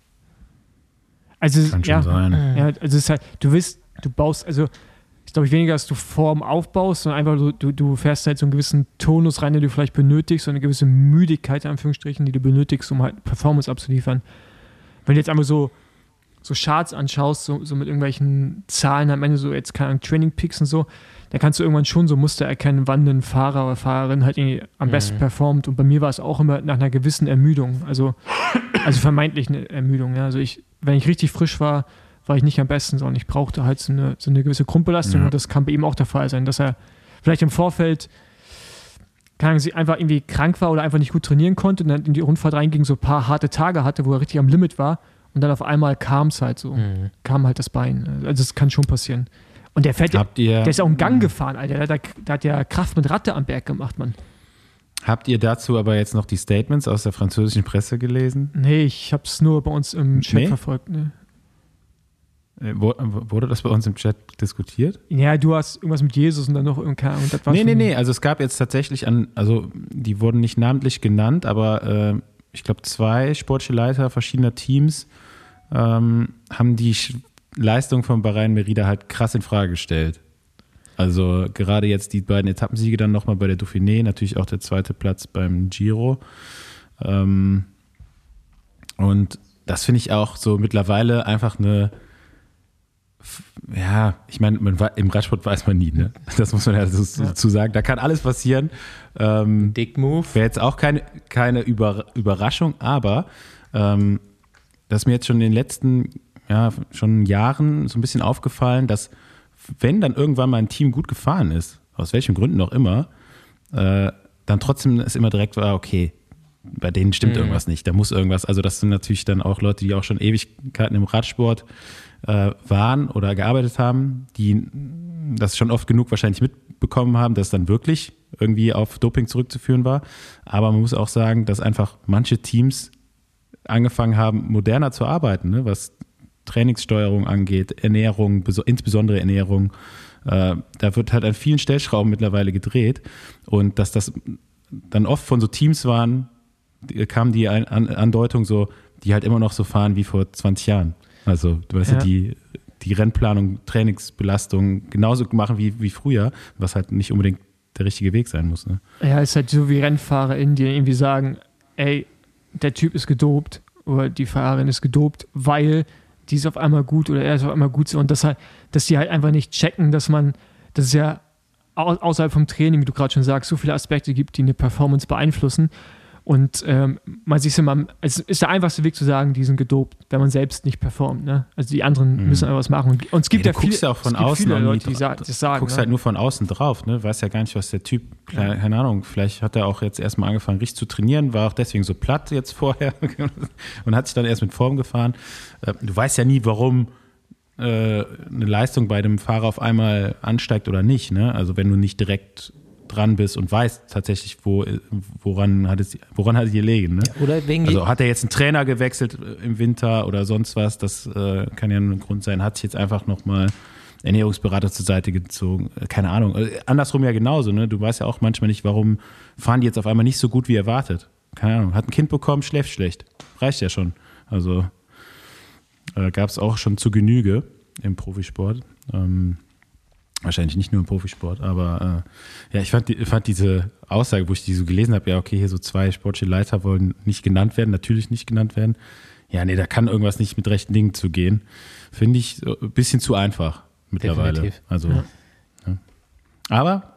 Also es- Kann schon ja, sein. ja, also es ist halt, du willst, du baust, also ich glaube weniger, dass du Form aufbaust, sondern einfach so, du, du fährst halt so einen gewissen Tonus rein, den du vielleicht benötigst, so eine gewisse Müdigkeit, in Anführungsstrichen, die du benötigst, um halt Performance abzuliefern. Wenn du jetzt einfach so, so Charts anschaust, so, so mit irgendwelchen Zahlen am Ende, so jetzt keine Ahnung, Training Peaks und so, da kannst du irgendwann schon so Muster erkennen, wann ein Fahrer oder Fahrerin halt irgendwie am besten Mhm. performt. Und bei mir war es auch immer nach einer gewissen Ermüdung, also, also vermeintlich eine Ermüdung. Ja. Also ich, wenn ich richtig frisch war, war ich nicht am besten, sondern ich brauchte halt so eine, so eine gewisse Grundbelastung. Ja. Und das kann bei ihm auch der Fall sein, dass er vielleicht im Vorfeld keine Ahnung, einfach irgendwie krank war oder einfach nicht gut trainieren konnte und dann in die Rundfahrt reinging, so ein paar harte Tage hatte, wo er richtig am Limit war. Und dann auf einmal kam es halt so, Mhm. kam halt das Bein. Also das kann schon passieren. Und der fährt, Habt ihr, der ist auch einen Gang gefahren, Alter. Der, der, der hat ja Kraft mit Ratte am Berg gemacht, Mann. habt ihr dazu aber jetzt noch die Statements aus der französischen Presse gelesen? Nee, ich hab's nur bei uns im Chat Nee? verfolgt. Ne? Äh, wo- Wurde das bei uns im Chat diskutiert? Ja, du hast irgendwas mit Jesus und dann noch irgendein. Und das war Nee, schon- nee, nee. Also es gab jetzt tatsächlich an, also die wurden nicht namentlich genannt, aber äh, ich glaube zwei sportliche Leiter verschiedener Teams ähm, haben die sch- Leistung von Bahrain Merida halt krass in Frage gestellt. Also gerade jetzt die beiden Etappensiege dann nochmal bei der Dauphiné, natürlich auch der zweite Platz beim Giro. Ähm, und das finde ich auch so mittlerweile einfach eine, ja, ich meine, im Radsport weiß man nie, ne? Das muss man ja so, ja. zu sagen. Da kann alles passieren. Ähm, Dick Move. Wäre jetzt auch keine, keine Über, Überraschung, aber ähm, das ist mir jetzt schon in den letzten ja, schon Jahren so ein bisschen aufgefallen, dass wenn dann irgendwann mal ein Team gut gefahren ist, aus welchen Gründen auch immer, äh, dann trotzdem ist immer direkt, ah, okay, bei denen stimmt mhm. irgendwas nicht, da muss irgendwas, also das sind natürlich dann auch Leute, die auch schon Ewigkeiten im Radsport äh, waren oder gearbeitet haben, die das schon oft genug wahrscheinlich mitbekommen haben, dass dann wirklich irgendwie auf Doping zurückzuführen war, aber man muss auch sagen, dass einfach manche Teams angefangen haben, moderner zu arbeiten, ne, was Trainingssteuerung angeht, Ernährung, insbesondere Ernährung. Äh, da wird halt an vielen Stellschrauben mittlerweile gedreht. Und dass das dann oft von so Teams waren, die, kam die an, an, Andeutung so, die halt immer noch so fahren wie vor zwanzig Jahren. Also, du weißt ja, ja die, die Rennplanung, Trainingsbelastung genauso machen wie, wie früher, was halt nicht unbedingt der richtige Weg sein muss. Ne? Ja, es ist halt so wie RennfahrerInnen, die irgendwie sagen, ey, der Typ ist gedopt oder die Fahrerin ist gedopt, weil die ist auf einmal gut oder er ist auf einmal gut so und das halt, dass die halt einfach nicht checken, dass man, dass es ja au- außerhalb vom Training, wie du gerade schon sagst, so viele Aspekte gibt, die eine Performance beeinflussen und ähm, man sich immer, es ist der einfachste Weg zu sagen, die sind gedopt, wenn man selbst nicht performt, ne? Also die anderen mhm. müssen einfach was machen und, und es gibt ja, ja viele, ja auch von außen viele Leute, die sa- das sagen. Du guckst ne? halt nur von außen drauf, ne? Weißt ja gar nicht, was der Typ, keine, keine Ahnung, vielleicht hat er auch jetzt erstmal angefangen richtig zu trainieren, war auch deswegen so platt jetzt vorher und hat sich dann erst mit Form gefahren. Du weißt ja nie, warum äh, eine Leistung bei dem Fahrer auf einmal ansteigt oder nicht, ne? Also wenn du nicht direkt dran bist und weißt tatsächlich, wo, woran hat es, woran hat es gelegen, ne? Ja, oder wegen also hat er jetzt einen Trainer gewechselt im Winter oder sonst was, das äh, kann ja ein Grund sein, hat sich jetzt einfach nochmal Ernährungsberater zur Seite gezogen, keine Ahnung. Andersrum ja genauso, ne? Du weißt ja auch manchmal nicht, warum fahren die jetzt auf einmal nicht so gut wie erwartet. Keine Ahnung, hat ein Kind bekommen, schläft schlecht. Reicht ja schon. Also äh, gab es auch schon zu Genüge im Profisport. Ähm, Wahrscheinlich nicht nur im Profisport, aber äh, ja, ich fand, die, fand diese Aussage, wo ich die so gelesen habe, ja, okay, hier so zwei sportliche Leiter wollen nicht genannt werden, natürlich nicht genannt werden. Ja, nee, da kann irgendwas nicht mit rechten Dingen zugehen. Finde ich so ein bisschen zu einfach mittlerweile. Definitiv. Also, ja. Ja. Aber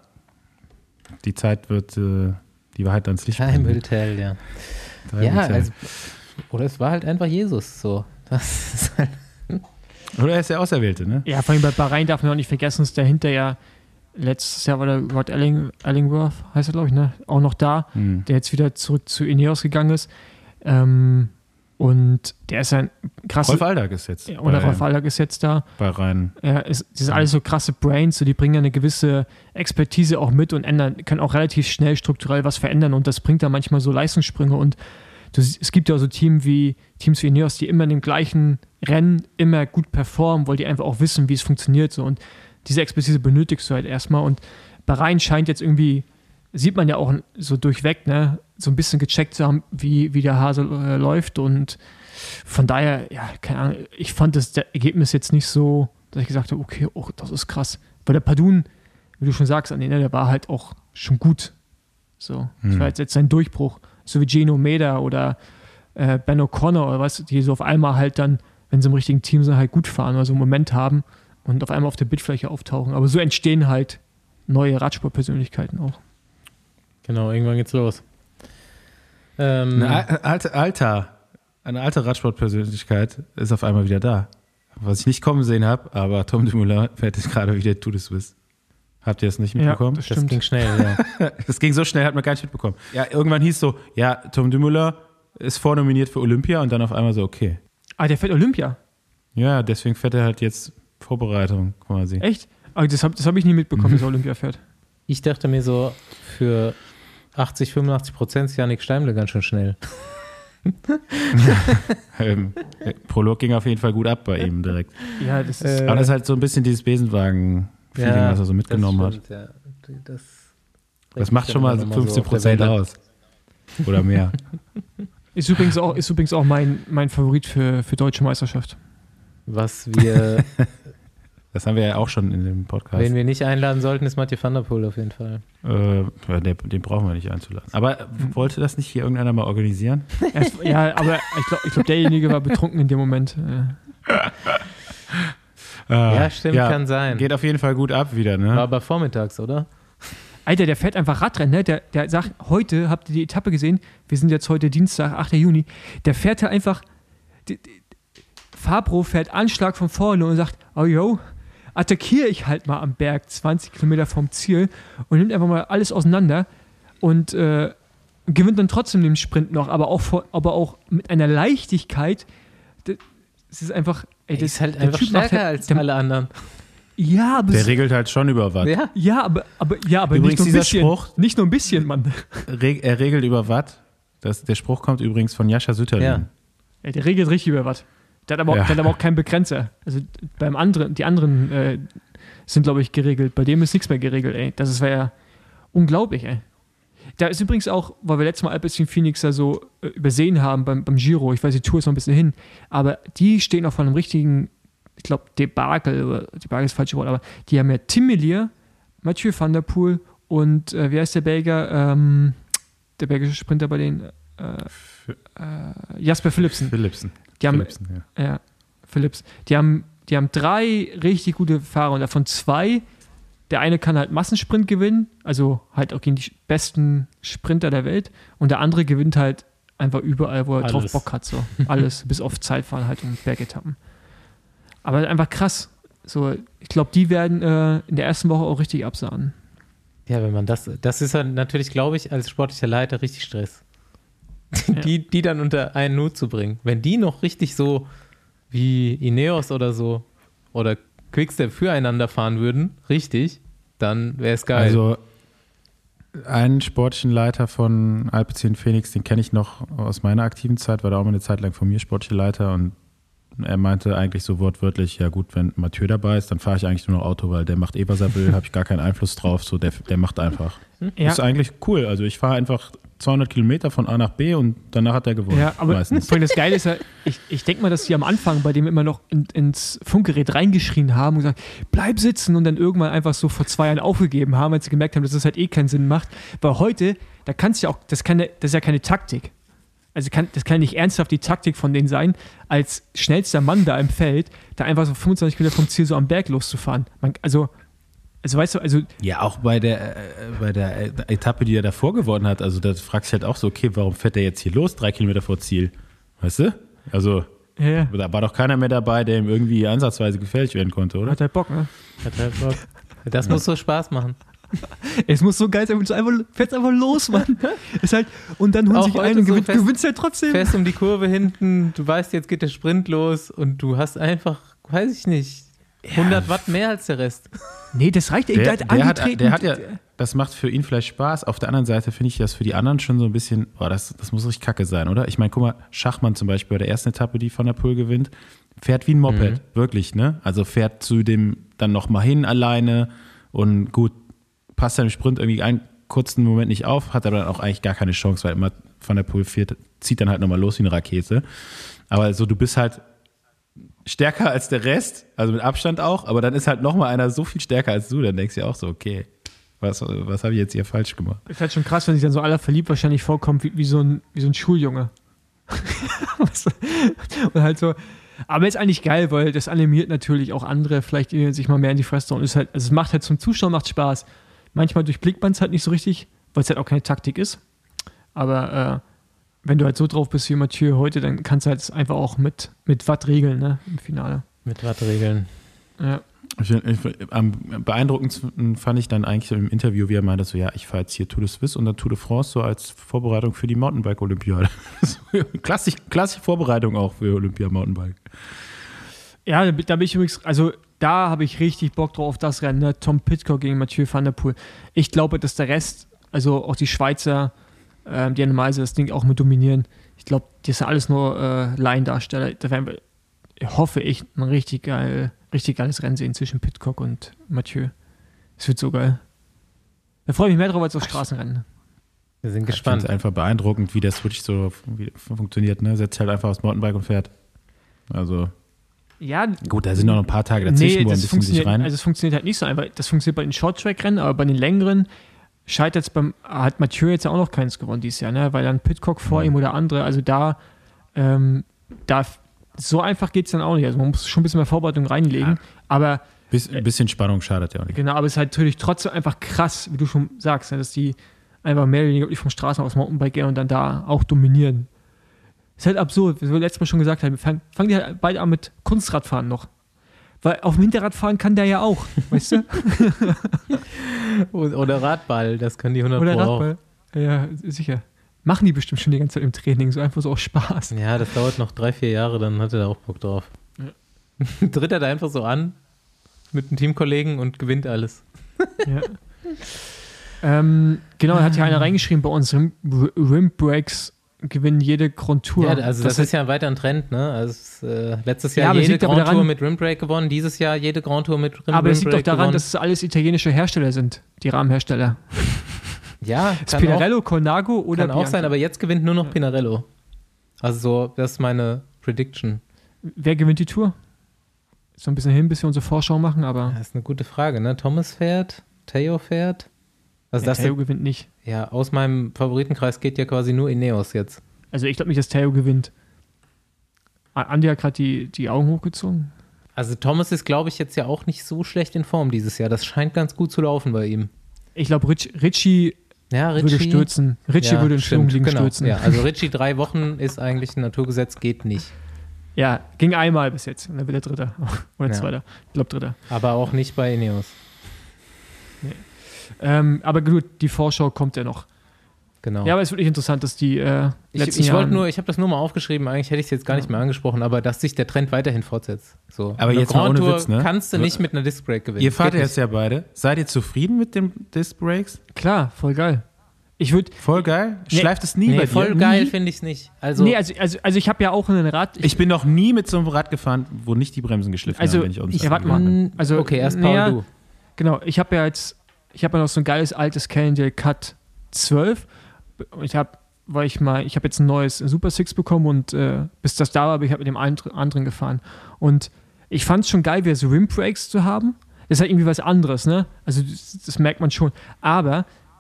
die Zeit wird äh, die Wahrheit ans Licht Time bringen. will tell, ja. Time ja, will tell. also, oder es war halt einfach Jesus so. Das ist halt Oder er ist der Auserwählte, ne? Ja, vor allem bei Bahrain darf man auch nicht vergessen, dass dahinter ja letztes Jahr war der Rod Elling, Ellingworth, heißt er glaube ich, ne? Auch noch da, Hm. der jetzt wieder zurück zu Ineos gegangen ist. Ähm, und der ist ein krasser. Rolf Aldag ist jetzt Ja, oder bei, Rolf Aldag ist jetzt da. bei Rhein. Ja, es, das sind alles so krasse Brains, so die bringen ja eine gewisse Expertise auch mit und ändern, können auch relativ schnell strukturell was verändern und das bringt dann manchmal so Leistungssprünge und du, es gibt ja auch so Team wie, Teams wie Ineos, die immer in dem gleichen Rennen immer gut performen, weil die einfach auch wissen, wie es funktioniert so und diese Expertise benötigst du halt erstmal und Bahrain scheint jetzt irgendwie, sieht man ja auch so durchweg, ne, so ein bisschen gecheckt zu haben, wie, wie der Hase äh, läuft und von daher, ja, keine Ahnung, ich fand das der Ergebnis jetzt nicht so, dass ich gesagt habe, okay, oh, das ist krass. Weil der Padun, wie du schon sagst, an der war halt auch schon gut. So, das Hm. war jetzt, jetzt sein Durchbruch. So wie Gino Meda oder äh, Ben O'Connor oder was, die so auf einmal halt dann, wenn sie im richtigen Team sind, halt gut fahren oder so einen Moment haben und auf einmal auf der Bildfläche auftauchen. Aber so entstehen halt neue Radsportpersönlichkeiten auch. genau, irgendwann geht's los. Ähm, Eine alte, alter, eine alte Radsportpersönlichkeit ist auf einmal wieder da. Was ich nicht kommen sehen habe, aber Tom Dumoulin fährt jetzt gerade wieder Tour de Suisse. Habt ihr das nicht mitbekommen? Ja, das das stimmt. ging schnell, ja. Das ging so schnell, hat man gar nicht mitbekommen. Ja, irgendwann hieß so, ja, Tom Dumoulin ist vornominiert für Olympia und dann auf einmal so, okay. Ah, der fährt Olympia. Ja, deswegen fährt er halt jetzt Vorbereitung quasi. Echt? Aber das habe das hab ich nie mitbekommen, dass er Olympia fährt. Ich dachte mir so, für achtzig, fünfundachtzig Prozent ist Janik Steimle ganz schön schnell. ähm, der Prolog ging auf jeden Fall gut ab bei ihm direkt. Ja, das ist. Äh, Aber das ist halt so ein bisschen dieses Besenwagen-Feeling, was er so mitgenommen das hat. stimmt, ja. Das, Das macht schon mal so fünfzehn Prozent aus. Oder mehr. Ist übrigens auch, ist übrigens auch mein, mein Favorit für, für deutsche Meisterschaft. Was wir, Das haben wir ja auch schon in dem Podcast. wen wir nicht einladen sollten, ist Mathieu van der Poel auf jeden Fall. Äh, ja, den, den brauchen wir nicht einzuladen. Aber wollte das nicht hier irgendeiner mal organisieren? Erst, ja, aber ich glaube, ich glaub, derjenige war betrunken in dem Moment. Äh, Ja, stimmt, kann sein. Geht auf jeden Fall gut ab wieder, ne? War aber vormittags, oder? Alter, der fährt einfach Radrennen, ne? Der, der sagt, heute, habt ihr die Etappe gesehen? Wir sind jetzt heute Dienstag, achter Juni. Der fährt da einfach, die, die, Fabro fährt Anschlag von vorne und sagt, oh yo, attackiere ich halt mal am Berg, zwanzig Kilometer vom Ziel und nimmt einfach mal alles auseinander und äh, gewinnt dann trotzdem den Sprint noch, aber auch, vor, aber auch mit einer Leichtigkeit. Es ist einfach, ey, das ist halt der einfach Typ macht stärker halt, als der, alle anderen. Ja, aber Der es- regelt halt schon über Watt. Ja, ja, aber, aber, ja, aber Übrigens nicht nur ein dieser bisschen. Spruch- Nicht nur ein bisschen, Mann. Re er regelt über Watt. Das, der Spruch kommt übrigens von Jascha Sütterlin. Ja. Ja, der regelt richtig über was. Der hat aber auch, Ja. der hat aber auch keinen Begrenzer. Also beim anderen, die anderen äh, sind, glaube ich, geregelt. Bei dem ist nichts mehr geregelt, ey. Das ist ja unglaublich, ey. Da ist übrigens auch, weil wir letztes Mal Alpecin Phoenix ja so äh, übersehen haben beim, beim Giro, ich weiß, die Tour ist noch ein bisschen hin, aber die stehen auch von einem richtigen, ich glaube, Debakel, oder Debakel ist das falsche Wort, aber die haben ja Tim Merlier, Mathieu van der Poel und äh, wie heißt der Belgier, ähm, der belgische Sprinter bei den äh, äh, Jasper Philipsen. Philipsen. Die haben, Philipsen, ja. ja, Philips. Die haben, die haben drei richtig gute Fahrer und davon zwei. Der eine kann halt Massensprint gewinnen, also halt auch gegen die besten Sprinter der Welt. Und der andere gewinnt halt einfach überall, wo er drauf Alles. Bock hat. So. Alles, bis auf Zeitfahren halt und Bergetappen. Aber einfach krass. So, ich glaube, die werden äh, in der ersten Woche auch richtig absahnen. ja, wenn man das, das ist halt natürlich, glaube ich, als sportlicher Leiter richtig Stress. Ja. Die, die dann unter einen Hut zu bringen. Wenn die noch richtig so wie Ineos oder so oder Quickstep füreinander fahren würden, richtig, dann wäre es geil. Also einen sportlichen Leiter von Alpecin Phoenix, den kenne ich noch aus meiner aktiven Zeit, war da auch mal eine Zeit lang von mir sportlicher Leiter und er meinte eigentlich so wortwörtlich, ja gut, wenn Mathieu dabei ist, dann fahre ich eigentlich nur noch Auto, weil der macht eh, was er will, habe ich gar keinen Einfluss drauf, so der, der macht einfach. Ja. Ist eigentlich cool, also ich fahre einfach zweihundert Kilometer von A nach B und danach hat er gewonnen. Ja, aber meistens. vor allem das Geile ist ja, ich, ich denke mal, dass die am Anfang bei dem immer noch in, ins Funkgerät reingeschrien haben und gesagt, bleib sitzen und dann irgendwann einfach so vor zwei Jahren aufgegeben haben, weil sie gemerkt haben, dass das halt eh keinen Sinn macht. Weil heute, da kannst du ja auch, das, kann, das ist ja keine Taktik. Also kann, das kann nicht ernsthaft die Taktik von denen sein, als schnellster Mann da im Feld, da einfach so fünfundzwanzig Kilometer vom Ziel so am Berg loszufahren. Man, also, also weißt du, also Ja, auch bei der, äh, bei der Etappe, die er davor gewonnen hat, also da fragst du halt auch so, okay, warum fährt er jetzt hier los, drei Kilometer vor Ziel? Weißt du? Also, ja, ja, da war doch keiner mehr dabei, der ihm irgendwie ansatzweise gefährlich werden konnte, oder? hat halt Bock, ne? Hat halt Bock. Das muss so Spaß machen. Es muss so geil sein, du einfach, fährst einfach los, Mann. Ist halt, und dann holen Auch sich heute ein und so gewinnt, fest- gewinnst halt trotzdem. Fährst um die Kurve hinten, du weißt, jetzt geht der Sprint los und du hast einfach, weiß ich nicht, hundert Watt mehr als der Rest. Nee, das reicht. Ey, Der, hat der, hat, angetreten. der hat ja, das macht für ihn vielleicht Spaß. Auf der anderen Seite finde ich das für die anderen schon so ein bisschen, boah, das, das muss richtig kacke sein, oder? Ich meine, guck mal, Schachmann zum Beispiel bei der ersten Etappe, die Van der Poel gewinnt, fährt wie ein Moped, Mhm. wirklich, ne? Also fährt zu dem dann nochmal hin alleine und gut, passt dann im Sprint irgendwie einen kurzen Moment nicht auf, hat aber dann auch eigentlich gar keine Chance, weil immer Van der Poel fährt, zieht dann halt nochmal los wie eine Rakete. Aber so, du bist halt stärker als der Rest, also mit Abstand auch, aber dann ist halt nochmal einer so viel stärker als du, dann denkst du ja auch so, okay, was, was habe ich jetzt hier falsch gemacht? Ist halt schon krass, wenn sich dann so aller verliebt wahrscheinlich vorkommt, wie, wie, so, ein, wie so ein Schuljunge. Und halt so. Aber ist eigentlich geil, weil das animiert natürlich auch andere, vielleicht die sich mal mehr in die Fresse und ist halt, also es macht halt zum Zuschauen macht Spaß. Manchmal durchblickt man es halt nicht so richtig, weil es halt auch keine Taktik ist. Aber äh, wenn du halt so drauf bist wie Mathieu heute, dann kannst du halt einfach auch mit, mit Watt regeln, ne, im Finale. Mit Wattregeln. Ja. Ich, ich, am beeindruckendsten fand ich dann eigentlich im Interview, wie er meinte, so ja, ich fahre jetzt hier Tour de Suisse und dann Tour de France so als Vorbereitung für die Mountainbike-Olympiade. Klassische klassisch Vorbereitung auch für Olympia-Mountainbike. Ja, da bin da bin ich übrigens, also da habe ich richtig Bock drauf auf das Rennen, ne? Tom Pidcock gegen Mathieu van der Poel. Ich glaube, dass der Rest, also auch die Schweizer, ähm, die normalerweise das Ding auch mit dominieren, ich glaube, das sind alles nur äh, Laiendarsteller. Da werden wir, hoffe ich, ein richtig, geil, richtig geiles Rennen sehen zwischen Pidcock und Mathieu. Es wird so geil. Da freue ich mich mehr drauf als auf Straßenrennen. Wir sind Ich finde gespannt. es einfach beeindruckend, wie der Switch so wie, funktioniert. Ne? Setzt halt einfach aufs Mountainbike und fährt. Also Ja, Gut, da sind noch ein paar Tage dazwischen, nee, wo ein das bisschen sich funktioniert, rein. also es funktioniert halt nicht so einfach. Das funktioniert bei den Short-Track-Rennen, aber bei den längeren scheitert es beim, hat Mathieu jetzt auch noch keins gewonnen dieses Jahr, ne? Weil dann Pidcock vor Mhm. ihm oder andere, also da, ähm, da so einfach geht es dann auch nicht. Also man muss schon ein bisschen mehr Vorbereitung reinlegen, Ja. aber Biss, ein bisschen Spannung schadet ja auch nicht. genau, aber es ist halt natürlich trotzdem einfach krass, wie du schon sagst, ne? Dass die einfach mehr oder weniger wirklich vom Straßen aus Mountainbike gehen und dann da auch dominieren. Ist halt absurd, wie wir letztes Mal schon gesagt haben, fangen fang die halt beide an mit Kunstradfahren noch. Weil auf dem Hinterradfahren kann der ja auch, weißt du? Oder Radball, das können die hundert Oder Pro auch. Radball. Ja, sicher. Machen die bestimmt schon die ganze Zeit im Training, so einfach so aus Spaß. Ja, das dauert noch drei, vier Jahre, dann hat er da auch Bock drauf. Ja. Tritt er da einfach so an mit einem Teamkollegen und gewinnt alles. Ja. ähm, genau, da hat ja einer reingeschrieben, bei uns Rim, Rim Breaks gewinnen jede Grand Tour. Ja, also das, das ist ja ein weiterer Trend, ne? Also es, äh, letztes Ja, Jahr aber es jede liegt aber Grand Tour daran- mit Rimbrake gewonnen, dieses Jahr jede Grand Tour mit Rim, aber es liegt doch Rimbrake daran, gewonnen. dass es alles italienische Hersteller sind, die Rahmenhersteller. Ja, Das kann Pinarello, Colnago auch, oder kann auch Bianchi. sein, aber jetzt gewinnt nur noch Pinarello. Also so, das ist meine Prediction. Wer gewinnt die Tour? So ein bisschen hin, bis wir unsere Vorschau machen, aber Das ist eine gute Frage, ne? Thomas fährt, Theo fährt. Also ja, das Theo gewinnt nicht. ja, aus meinem Favoritenkreis geht ja quasi nur Ineos jetzt. Also ich glaube nicht, dass Theo gewinnt. A- Andi hat gerade die, die Augen hochgezogen. Also Thomas ist, glaube ich, jetzt ja auch nicht so schlecht in Form dieses Jahr. Das scheint ganz gut zu laufen bei ihm. Ich glaube, Rich, Richie Ja, Richie würde stürzen. Richie ja, würde in Führung stimmt, liegen genau. stürzen. Ja, also Richie drei Wochen ist eigentlich ein Naturgesetz, geht nicht. Ja, ging einmal bis jetzt. Und dann wird er Dritter. Oder Ja. Zweiter. Ich glaube Dritter. Aber auch nicht bei Ineos. Ähm, aber gut, die Vorschau kommt ja noch. Genau. Ja, aber es ist wirklich interessant, dass die äh, ich letzten ich wollte Jahren- nur, ich habe das nur mal aufgeschrieben, eigentlich hätte ich es jetzt gar nicht mehr angesprochen, aber dass sich der Trend weiterhin fortsetzt. So. Aber Eine jetzt mal Grand ohne Tour Witz, ne? kannst du nicht mit einer Disc Brake gewinnen. Ihr fahrt Geht jetzt ja beide. Seid ihr zufrieden mit den Disc Brakes? Klar, voll geil. Ich würde. Voll geil. Nee. Schleift es nie Nee, bei voll dir? geil Nie? finde ich es nicht. Also, Nee, also, also, also ich habe ja auch ein Rad. Ich bin noch nie mit so einem Rad gefahren, wo nicht die Bremsen geschliffen Also, haben, wenn ich uns ich- warte mal. Mm, Also, okay, erst Paul, naja, du. Genau, ich habe ja jetzt, ich habe ja noch so ein geiles altes Cannondale Cut zwölf. Und ich habe, weil ich mal, ich habe jetzt ein neues Super Six bekommen und äh, bis das da war, bin ich halt mit dem anderen anderen gefahren. Und ich fand es schon geil, wieder so Rim Brakes zu haben. Das ist halt irgendwie was anderes, ne? Also das, das merkt man schon. Aber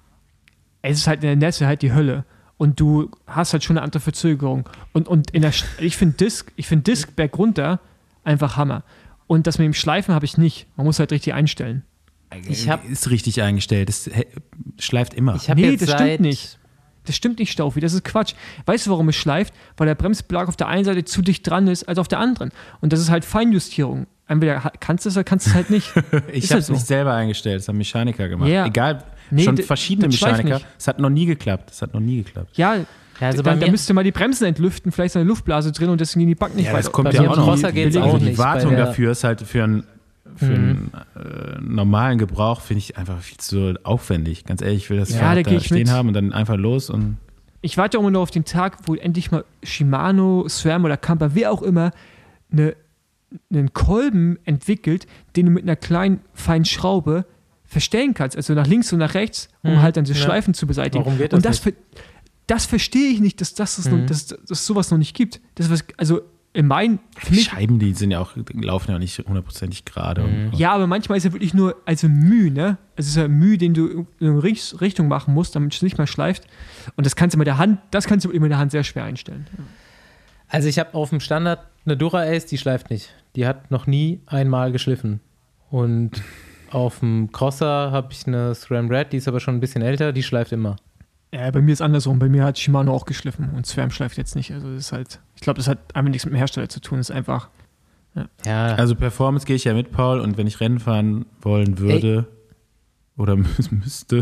es ist halt in der Nässe halt die Hölle. Und du hast halt schon eine andere Verzögerung. Und, und in der, Sch- ich finde Disc, ich finde Disc bergunter einfach Hammer. Und das mit dem Schleifen habe ich nicht. Man muss halt richtig einstellen. Ich hab- ist richtig eingestellt. Das he- schleift immer. Ich habe Nee, jetzt das seit, stimmt nicht. Das stimmt nicht, Staufi, das ist Quatsch. Weißt du, warum es schleift? Weil der Bremsbelag auf der einen Seite zu dicht dran ist als auf der anderen. Und das ist halt Feinjustierung. Entweder ha- kannst du es oder kannst du es halt nicht. Ich Ist habe halt es so. nicht selber eingestellt, das haben Mechaniker gemacht. Ja. Egal, Nee, schon d- verschiedene das schleift Mechaniker. nicht. Es hat noch nie geklappt. Es hat noch nie geklappt. Ja, Ja, also da, bei da mir- müsste mal die Bremsen entlüften, vielleicht ist eine Luftblase drin und deswegen die Backen nicht Ja, das weiter- kommt bei ja mir auch im noch. Crosser geht's Also auch die nicht. Bei Wartung der- dafür ist halt für einen für Mhm. einen äh, normalen Gebrauch, finde ich einfach viel zu aufwendig. Ganz ehrlich, ich will das Ja, Fahrrad da da geh ich stehen mit. haben und dann einfach los und Ich warte auch immer nur auf den Tag, wo endlich mal Shimano, SRAM oder Kampa, wer auch immer, eine, einen Kolben entwickelt, den du mit einer kleinen, feinen Schraube verstellen kannst. Also nach links und nach rechts, um Mhm. halt dann die Ja. Schleifen zu beseitigen. Warum geht das und das, nicht? ver- das verstehe ich nicht, dass das, das, Mhm. noch, dass, dass es sowas noch nicht gibt. Das ist was, also in meinen, für die mich, Scheiben, die sind ja auch, die laufen ja auch nicht hundertprozentig gerade. Mhm. Und, ja, aber manchmal ist ja wirklich nur, also Mühe, ne? Es ist ja Mühe, den du in eine Richt- Richtung machen musst, damit es nicht mehr schleift. Und das kannst du mit der Hand, das kannst du mit der Hand sehr schwer einstellen. Also ich habe auf dem Standard eine Dura Ace, die schleift nicht. Die hat noch nie einmal geschliffen. Und auf dem Crosser habe ich eine SRAM Red, die ist aber schon ein bisschen älter, die schleift immer. Ja, bei mir ist andersrum. Bei mir hat Shimano auch geschliffen und SRAM schleift jetzt nicht. Also das ist halt, ich glaube, das hat einfach nichts mit dem Hersteller zu tun. Das ist einfach, Ja, Also Performance gehe ich ja mit, Paul, und wenn ich Rennen fahren wollen würde oder mü- müsste,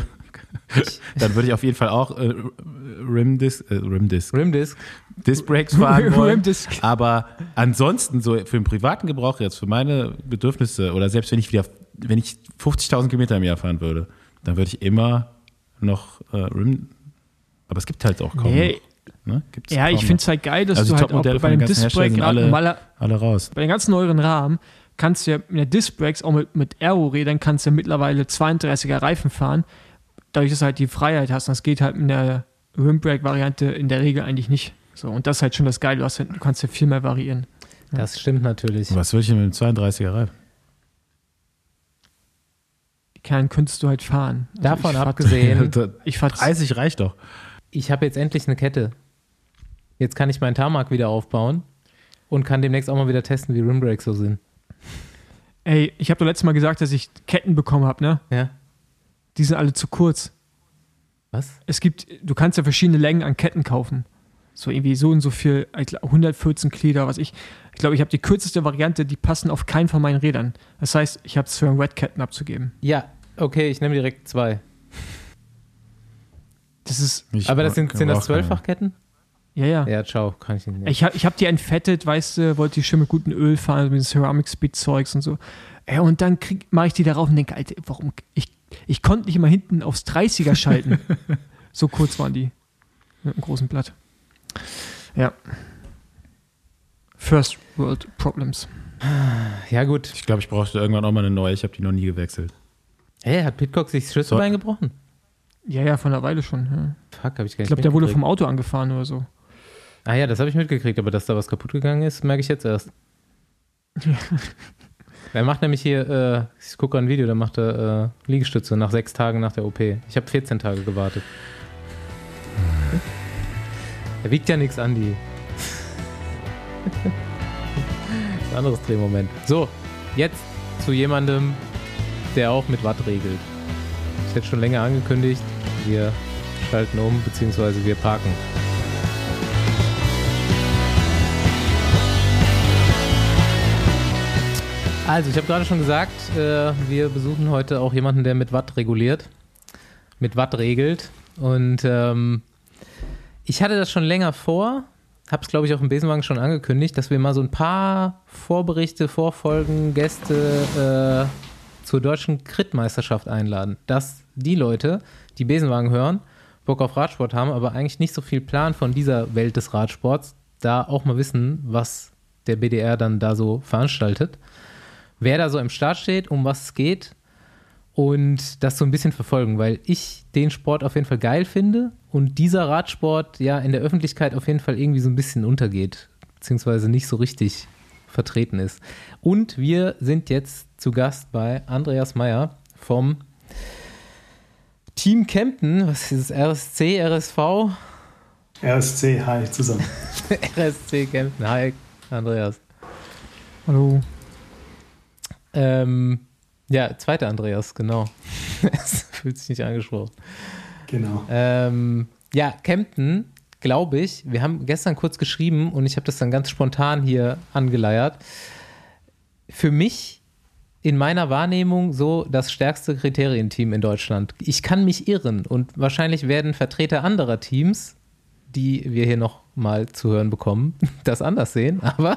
dann würde ich auf jeden Fall auch äh, Rimdisc, äh, Rimdisc, Rimdisc. Disc Brakes fahren wollen. Rimdisc. Aber ansonsten so für den privaten Gebrauch jetzt, für meine Bedürfnisse oder selbst wenn ich wieder, wenn ich fünfzigtausend Kilometer im Jahr fahren würde, dann würde ich immer noch äh, Rim, aber es gibt halt auch kaum Nee. noch, ne? Gibt's Ja, kaum ich finde es halt geil, dass Also du die halt auch Topmodelle bei von den dem ganzen Herstellern Disc sind Brake alle- normaler, noch. alle raus. bei den ganzen neueren Rahmen kannst du ja mit der Disc Brakes, auch mit, mit Aero-Rädern, kannst du ja mittlerweile zweiunddreißiger Reifen fahren. Dadurch, dass du halt die Freiheit hast. Und das geht halt in der Rimbrake-Variante in der Regel eigentlich nicht. So, und das ist halt schon das Geile. Du, hast halt, du kannst ja viel mehr variieren. Das stimmt natürlich. Was will ich denn mit dem zweiunddreißiger Reifen? Keinen könntest du halt fahren. Also Davon ich fahr- abgesehen, Ich fahr dreißig reicht doch. ich habe jetzt endlich eine Kette. Jetzt kann ich meinen Tarmac wieder aufbauen und kann demnächst auch mal wieder testen, wie Rimbrakes so sind. Ey, ich habe doch letztes Mal gesagt, dass ich Ketten bekommen habe, ne? Ja. Die sind alle zu kurz. Was? Es gibt, du kannst ja verschiedene Längen an Ketten kaufen. So irgendwie so und so viel, ich glaub, hundertvierzehn Glieder, was ich. Ich glaube, ich habe die kürzeste Variante, die passen auf keinen von meinen Rädern. Das heißt, ich habe es für Red-Ketten abzugeben. Ja, okay, ich nehme direkt zwei. Das ist, Ich Aber das sind, sind das brauch keine. Zwölffachketten? ja, ja. Ja, ciao, kann ich nicht nehmen. Ich habe ich hab die entfettet, weißt du, wollte die schön mit gutem Öl fahren, mit Ceramic Speed Zeugs und so. Ja, und dann mache ich die darauf und denke, Alter, warum? Ich, ich konnte nicht immer hinten aufs dreißiger schalten. So kurz waren die. Mit einem großen Blatt. Ja. First World Problems. Ja, gut. Ich glaube, ich brauchte irgendwann auch mal eine neue. Ich habe die noch nie gewechselt. Hey, hat Pitcock sich das Schlüsselbein gebrochen? Ja, ja, von einer Weile schon. Ja. Fuck, habe ich gar nicht Ich glaube, der wurde mitgekriegt. vom Auto angefahren oder so. Ah ja, das habe ich mitgekriegt, aber dass da was kaputt gegangen ist, merke ich jetzt erst. Er macht nämlich hier, äh, ich gucke ein Video, da macht er äh, Liegestütze nach sechs Tagen nach der O P. Ich habe vierzehn Tage gewartet. Er wiegt ja nichts, Andi. Das ist ein anderes Drehmoment. So, jetzt zu jemandem, der auch mit Watt regelt. Ich hätte schon länger angekündigt, wir schalten um, beziehungsweise wir parken. Also, ich habe gerade schon gesagt, äh, wir besuchen heute auch jemanden, der mit Watt reguliert, mit Watt regelt. Und ähm, ich hatte das schon länger vor, habe es, glaube ich, auch im Besenwagen schon angekündigt, dass wir mal so ein paar Vorberichte, Vorfolgen, Gäste äh, zur deutschen Crit-Meisterschaft einladen. Dass die Leute, die Besenwagen hören, Bock auf Radsport haben, aber eigentlich nicht so viel Plan von dieser Welt des Radsports, da auch mal wissen, was der B D R dann da so veranstaltet. Wer da so im Start steht, um was es geht und das so ein bisschen verfolgen, weil ich den Sport auf jeden Fall geil finde und dieser Radsport ja in der Öffentlichkeit auf jeden Fall irgendwie so ein bisschen untergeht, beziehungsweise nicht so richtig vertreten ist. Und wir sind jetzt zu Gast bei Andreas Meyer vom Team Kempten. Was ist das? R S C, R S V? R S C, hi, zusammen. R S C Kempten. Hi, Andreas. Hallo. Ähm, ja, zweiter Andreas, genau. Es fühlt sich nicht angesprochen. Genau. Ähm, ja, Kempten, glaube ich, wir haben gestern kurz geschrieben und ich habe das dann ganz spontan hier angeleiert. Für mich in meiner Wahrnehmung so das stärkste Kriterienteam in Deutschland. Ich kann mich irren und wahrscheinlich werden Vertreter anderer Teams, die wir hier noch mal zu hören bekommen, das anders sehen, aber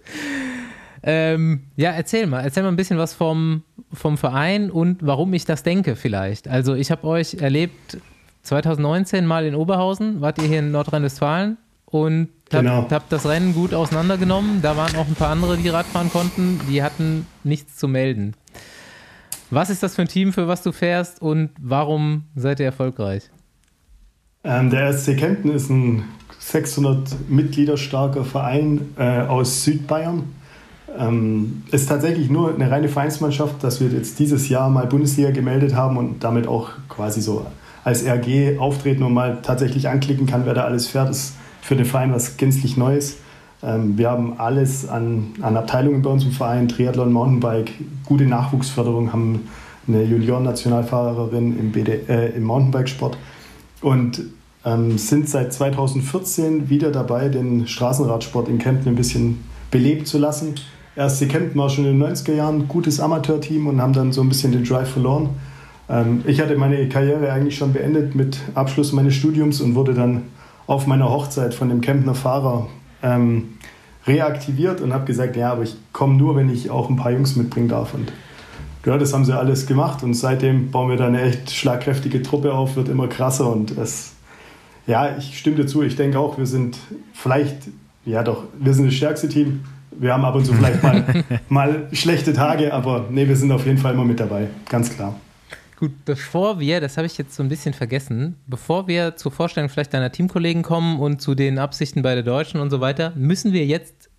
Ähm, ja, erzähl mal. Erzähl mal ein bisschen was vom, vom Verein und warum ich das denke vielleicht. Also ich habe euch erlebt zwanzig neunzehn mal in Oberhausen, wart ihr hier in Nordrhein-Westfalen und habt, Genau. habt das Rennen gut auseinandergenommen. Da waren auch ein paar andere, die Radfahren konnten. Die hatten nichts zu melden. Was ist das für ein Team, für was du fährst und warum seid ihr erfolgreich? Ähm, der R S C Kempten ist ein sechshundert Mitglieder starker Verein äh, aus Südbayern. Ähm, ist tatsächlich nur eine reine Vereinsmannschaft, dass wir jetzt dieses Jahr mal Bundesliga gemeldet haben und damit auch quasi so als R G auftreten und mal tatsächlich anklicken kann, wer da alles fährt. Das ist für den Verein was gänzlich Neues. Ähm, wir haben alles an, an Abteilungen bei uns im Verein, Triathlon, Mountainbike, gute Nachwuchsförderung, haben eine Junioren-Nationalfahrerin im, B D, äh, im Mountainbikesport und ähm, sind seit zweitausendvierzehn wieder dabei, den Straßenradsport in Kempten ein bisschen belebt zu lassen. R S C Kempten war schon in den neunziger Jahren ein gutes Amateurteam und haben dann so ein bisschen den Drive verloren. Ähm, ich hatte meine Karriere eigentlich schon beendet mit Abschluss meines Studiums und wurde dann auf meiner Hochzeit von dem Kemptner Fahrer ähm, reaktiviert und habe gesagt, ja, aber ich komme nur, wenn ich auch ein paar Jungs mitbringen darf. Und ja, das haben sie alles gemacht und seitdem bauen wir da eine echt schlagkräftige Truppe auf, wird immer krasser und es, ja, ich stimme dir zu, ich denke auch, wir sind vielleicht, ja doch, wir sind das stärkste Team. Wir haben ab und zu vielleicht mal, mal schlechte Tage, aber nee, wir sind auf jeden Fall immer mit dabei, ganz klar. Gut, bevor wir, das habe ich jetzt so ein bisschen vergessen, bevor wir zur Vorstellung vielleicht deiner Teamkollegen kommen und zu den Absichten bei der Deutschen und so weiter, müssen wir jetzt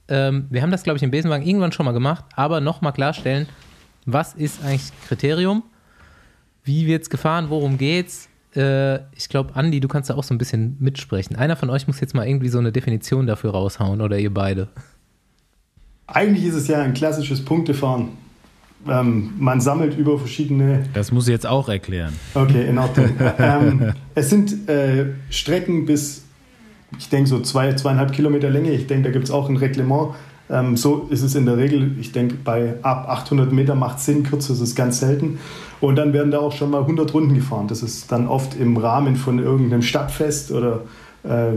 ähm, wir haben das, glaube ich, im Besenwagen irgendwann schon mal gemacht, aber nochmal klarstellen, was ist eigentlich Kriterium? Wie wird es gefahren? Worum geht's? Äh, ich glaube, Andi, du kannst da auch so ein bisschen mitsprechen. Einer von euch muss jetzt mal irgendwie so eine Definition dafür raushauen oder ihr beide. Eigentlich ist es ja ein klassisches Punktefahren. Ähm, man sammelt über verschiedene... Das muss ich jetzt auch erklären. Okay, in Ordnung. ähm, es sind äh, Strecken bis, ich denke, so zwei, zweieinhalb Kilometer Länge. Ich denke, da gibt es auch ein Reglement. Ähm, so ist es in der Regel. Ich denke, bei ab achthundert Meter macht es Sinn, kürzer ist es ganz selten. Und dann werden da auch schon mal hundert Runden gefahren. Das ist dann oft im Rahmen von irgendeinem Stadtfest oder äh,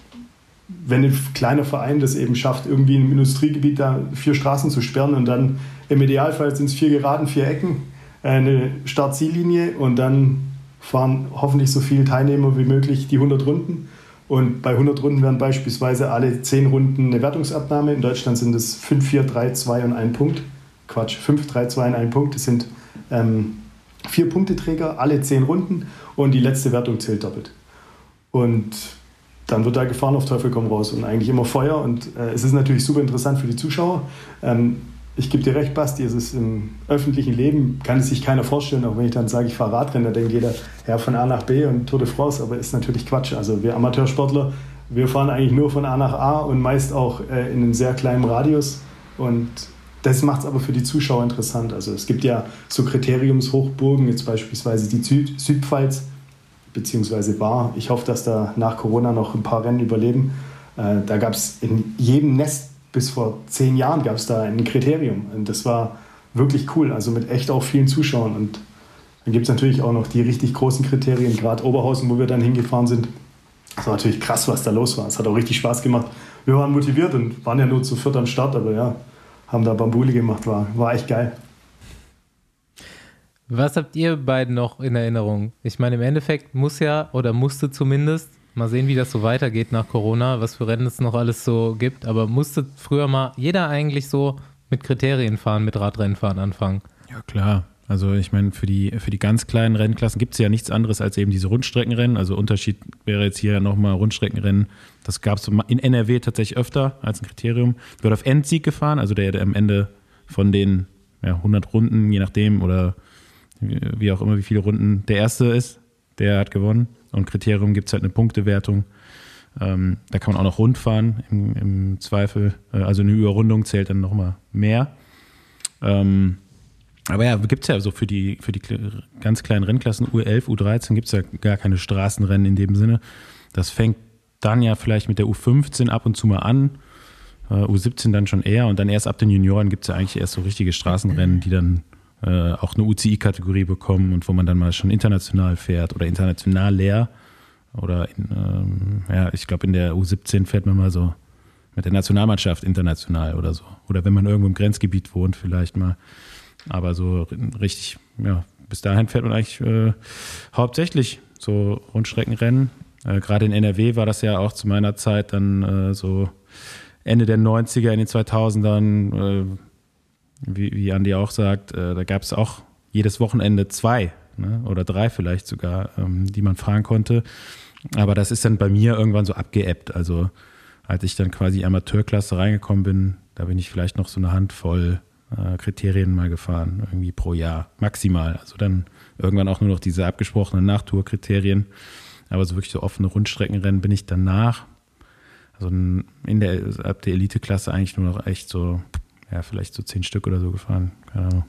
wenn ein kleiner Verein das eben schafft, irgendwie im Industriegebiet da vier Straßen zu sperren und dann im Idealfall sind es vier Geraden, vier Ecken, eine Start-Ziellinie und dann fahren hoffentlich so viele Teilnehmer wie möglich die hundert Runden. Und bei hundert Runden werden beispielsweise alle zehn Runden eine Wertungsabnahme. In Deutschland sind es fünf, vier, drei, zwei und ein Punkt. Quatsch, fünf, drei, zwei und ein Punkt. Das sind ähm, vier Punkteträger, alle zehn Runden und die letzte Wertung zählt doppelt. Und dann wird da gefahren auf Teufel komm raus und eigentlich immer Feuer. Und äh, es ist natürlich super interessant für die Zuschauer. Ähm, ich gebe dir recht, Basti, es ist im öffentlichen Leben, kann es sich keiner vorstellen, auch wenn ich dann sage, ich fahre Radrennen, da denkt jeder, ja, von A nach B und Tour de France, aber ist natürlich Quatsch. Also wir Amateursportler, wir fahren eigentlich nur von A nach A und meist auch äh, in einem sehr kleinen Radius und das macht es aber für die Zuschauer interessant. Also es gibt ja so Kriteriumshochburgen, jetzt beispielsweise die Süd- Südpfalz, beziehungsweise Bar. Ich hoffe, dass da nach Corona noch ein paar Rennen überleben. Äh, da gab es in jedem Nest, bis vor zehn Jahren gab es da ein Kriterium. Und das war wirklich cool, also mit echt auch vielen Zuschauern. Und dann gibt es natürlich auch noch die richtig großen Kriterien, gerade Oberhausen, wo wir dann hingefahren sind. Das war natürlich krass, was da los war. Es hat auch richtig Spaß gemacht. Wir waren motiviert und waren ja nur zu viert am Start, aber ja, haben da Bambule gemacht, war, war echt geil. Was habt ihr beiden noch in Erinnerung? Ich meine, im Endeffekt muss ja, oder musste zumindest, mal sehen, wie das so weitergeht nach Corona, was für Rennen es noch alles so gibt, aber musste früher mal jeder eigentlich so mit Kriterien fahren, mit Radrennenfahren anfangen? Ja, klar. Also ich meine, für die, für die ganz kleinen Rennklassen gibt es ja nichts anderes als eben diese Rundstreckenrennen. Also Unterschied wäre jetzt hier nochmal Rundstreckenrennen. Das gab es in N R W tatsächlich öfter als ein Kriterium. Wird auf Endsieg gefahren, also der, der am Ende von den ja, hundert Runden, je nachdem, oder wie auch immer, wie viele Runden der Erste ist, der hat gewonnen. Und Kriterium gibt es halt eine Punktewertung. Ähm, da kann man auch noch rund fahren im, im Zweifel. Äh, also eine Überrundung zählt dann nochmal mehr. Ähm, aber ja, gibt es ja so für die, für die ganz kleinen Rennklassen U elf, U dreizehn gibt es ja gar keine Straßenrennen in dem Sinne. Das fängt dann ja vielleicht mit der U fünfzehn ab und zu mal an. Äh, U siebzehn dann schon eher. Und dann erst ab den Junioren gibt es ja eigentlich erst so richtige Straßenrennen, die dann Äh, auch eine U C I-Kategorie bekommen und wo man dann mal schon international fährt oder international leer. Oder in, ähm, ja, ich glaube in der U siebzehn fährt man mal so mit der Nationalmannschaft international oder so. Oder wenn man irgendwo im Grenzgebiet wohnt vielleicht mal. Aber so richtig, ja, bis dahin fährt man eigentlich äh, hauptsächlich so Rundstreckenrennen. Äh, Gerade in N R W war das ja auch zu meiner Zeit dann äh, so Ende der neunziger, in den zweitausendern, äh, Wie, wie Andi auch sagt, äh, da gab es auch jedes Wochenende zwei, ne, oder drei vielleicht sogar, ähm, die man fahren konnte. Aber das ist dann bei mir irgendwann so abgeebbt. Also als ich dann quasi Amateurklasse reingekommen bin, da bin ich vielleicht noch so eine Handvoll äh, Kriterien mal gefahren, irgendwie pro Jahr, maximal. Also dann irgendwann auch nur noch diese abgesprochenen Nachtour-Kriterien. Aber so wirklich so offene Rundstreckenrennen bin ich danach, also in der, ab der Elite-Klasse eigentlich nur noch echt so, ja, vielleicht so zehn Stück oder so gefahren, keine Ahnung.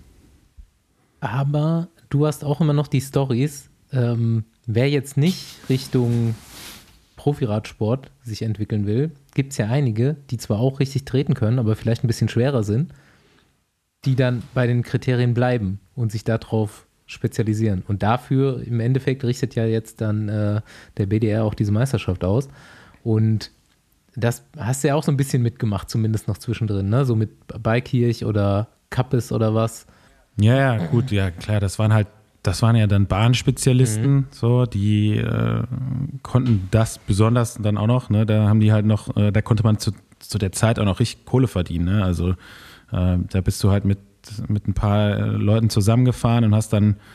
Aber du hast auch immer noch die Storys, ähm, wer jetzt nicht Richtung Profiradsport sich entwickeln will, gibt es ja einige, die zwar auch richtig treten können, aber vielleicht ein bisschen schwerer sind, die dann bei den Kriterien bleiben und sich darauf spezialisieren. Und dafür im Endeffekt richtet ja jetzt dann äh, der B D R auch diese Meisterschaft aus. Und das hast du ja auch so ein bisschen mitgemacht, zumindest noch zwischendrin, ne? So mit Beikirch oder Kappes oder was. Ja, ja, gut, ja, klar, das waren halt, das waren ja dann Bahnspezialisten, mhm. so, die äh, konnten das besonders dann auch noch, ne? Da haben die halt noch, äh, da konnte man zu, zu der Zeit auch noch richtig Kohle verdienen, ne? Also äh, da bist du halt mit, mit ein paar Leuten zusammengefahren und hast dann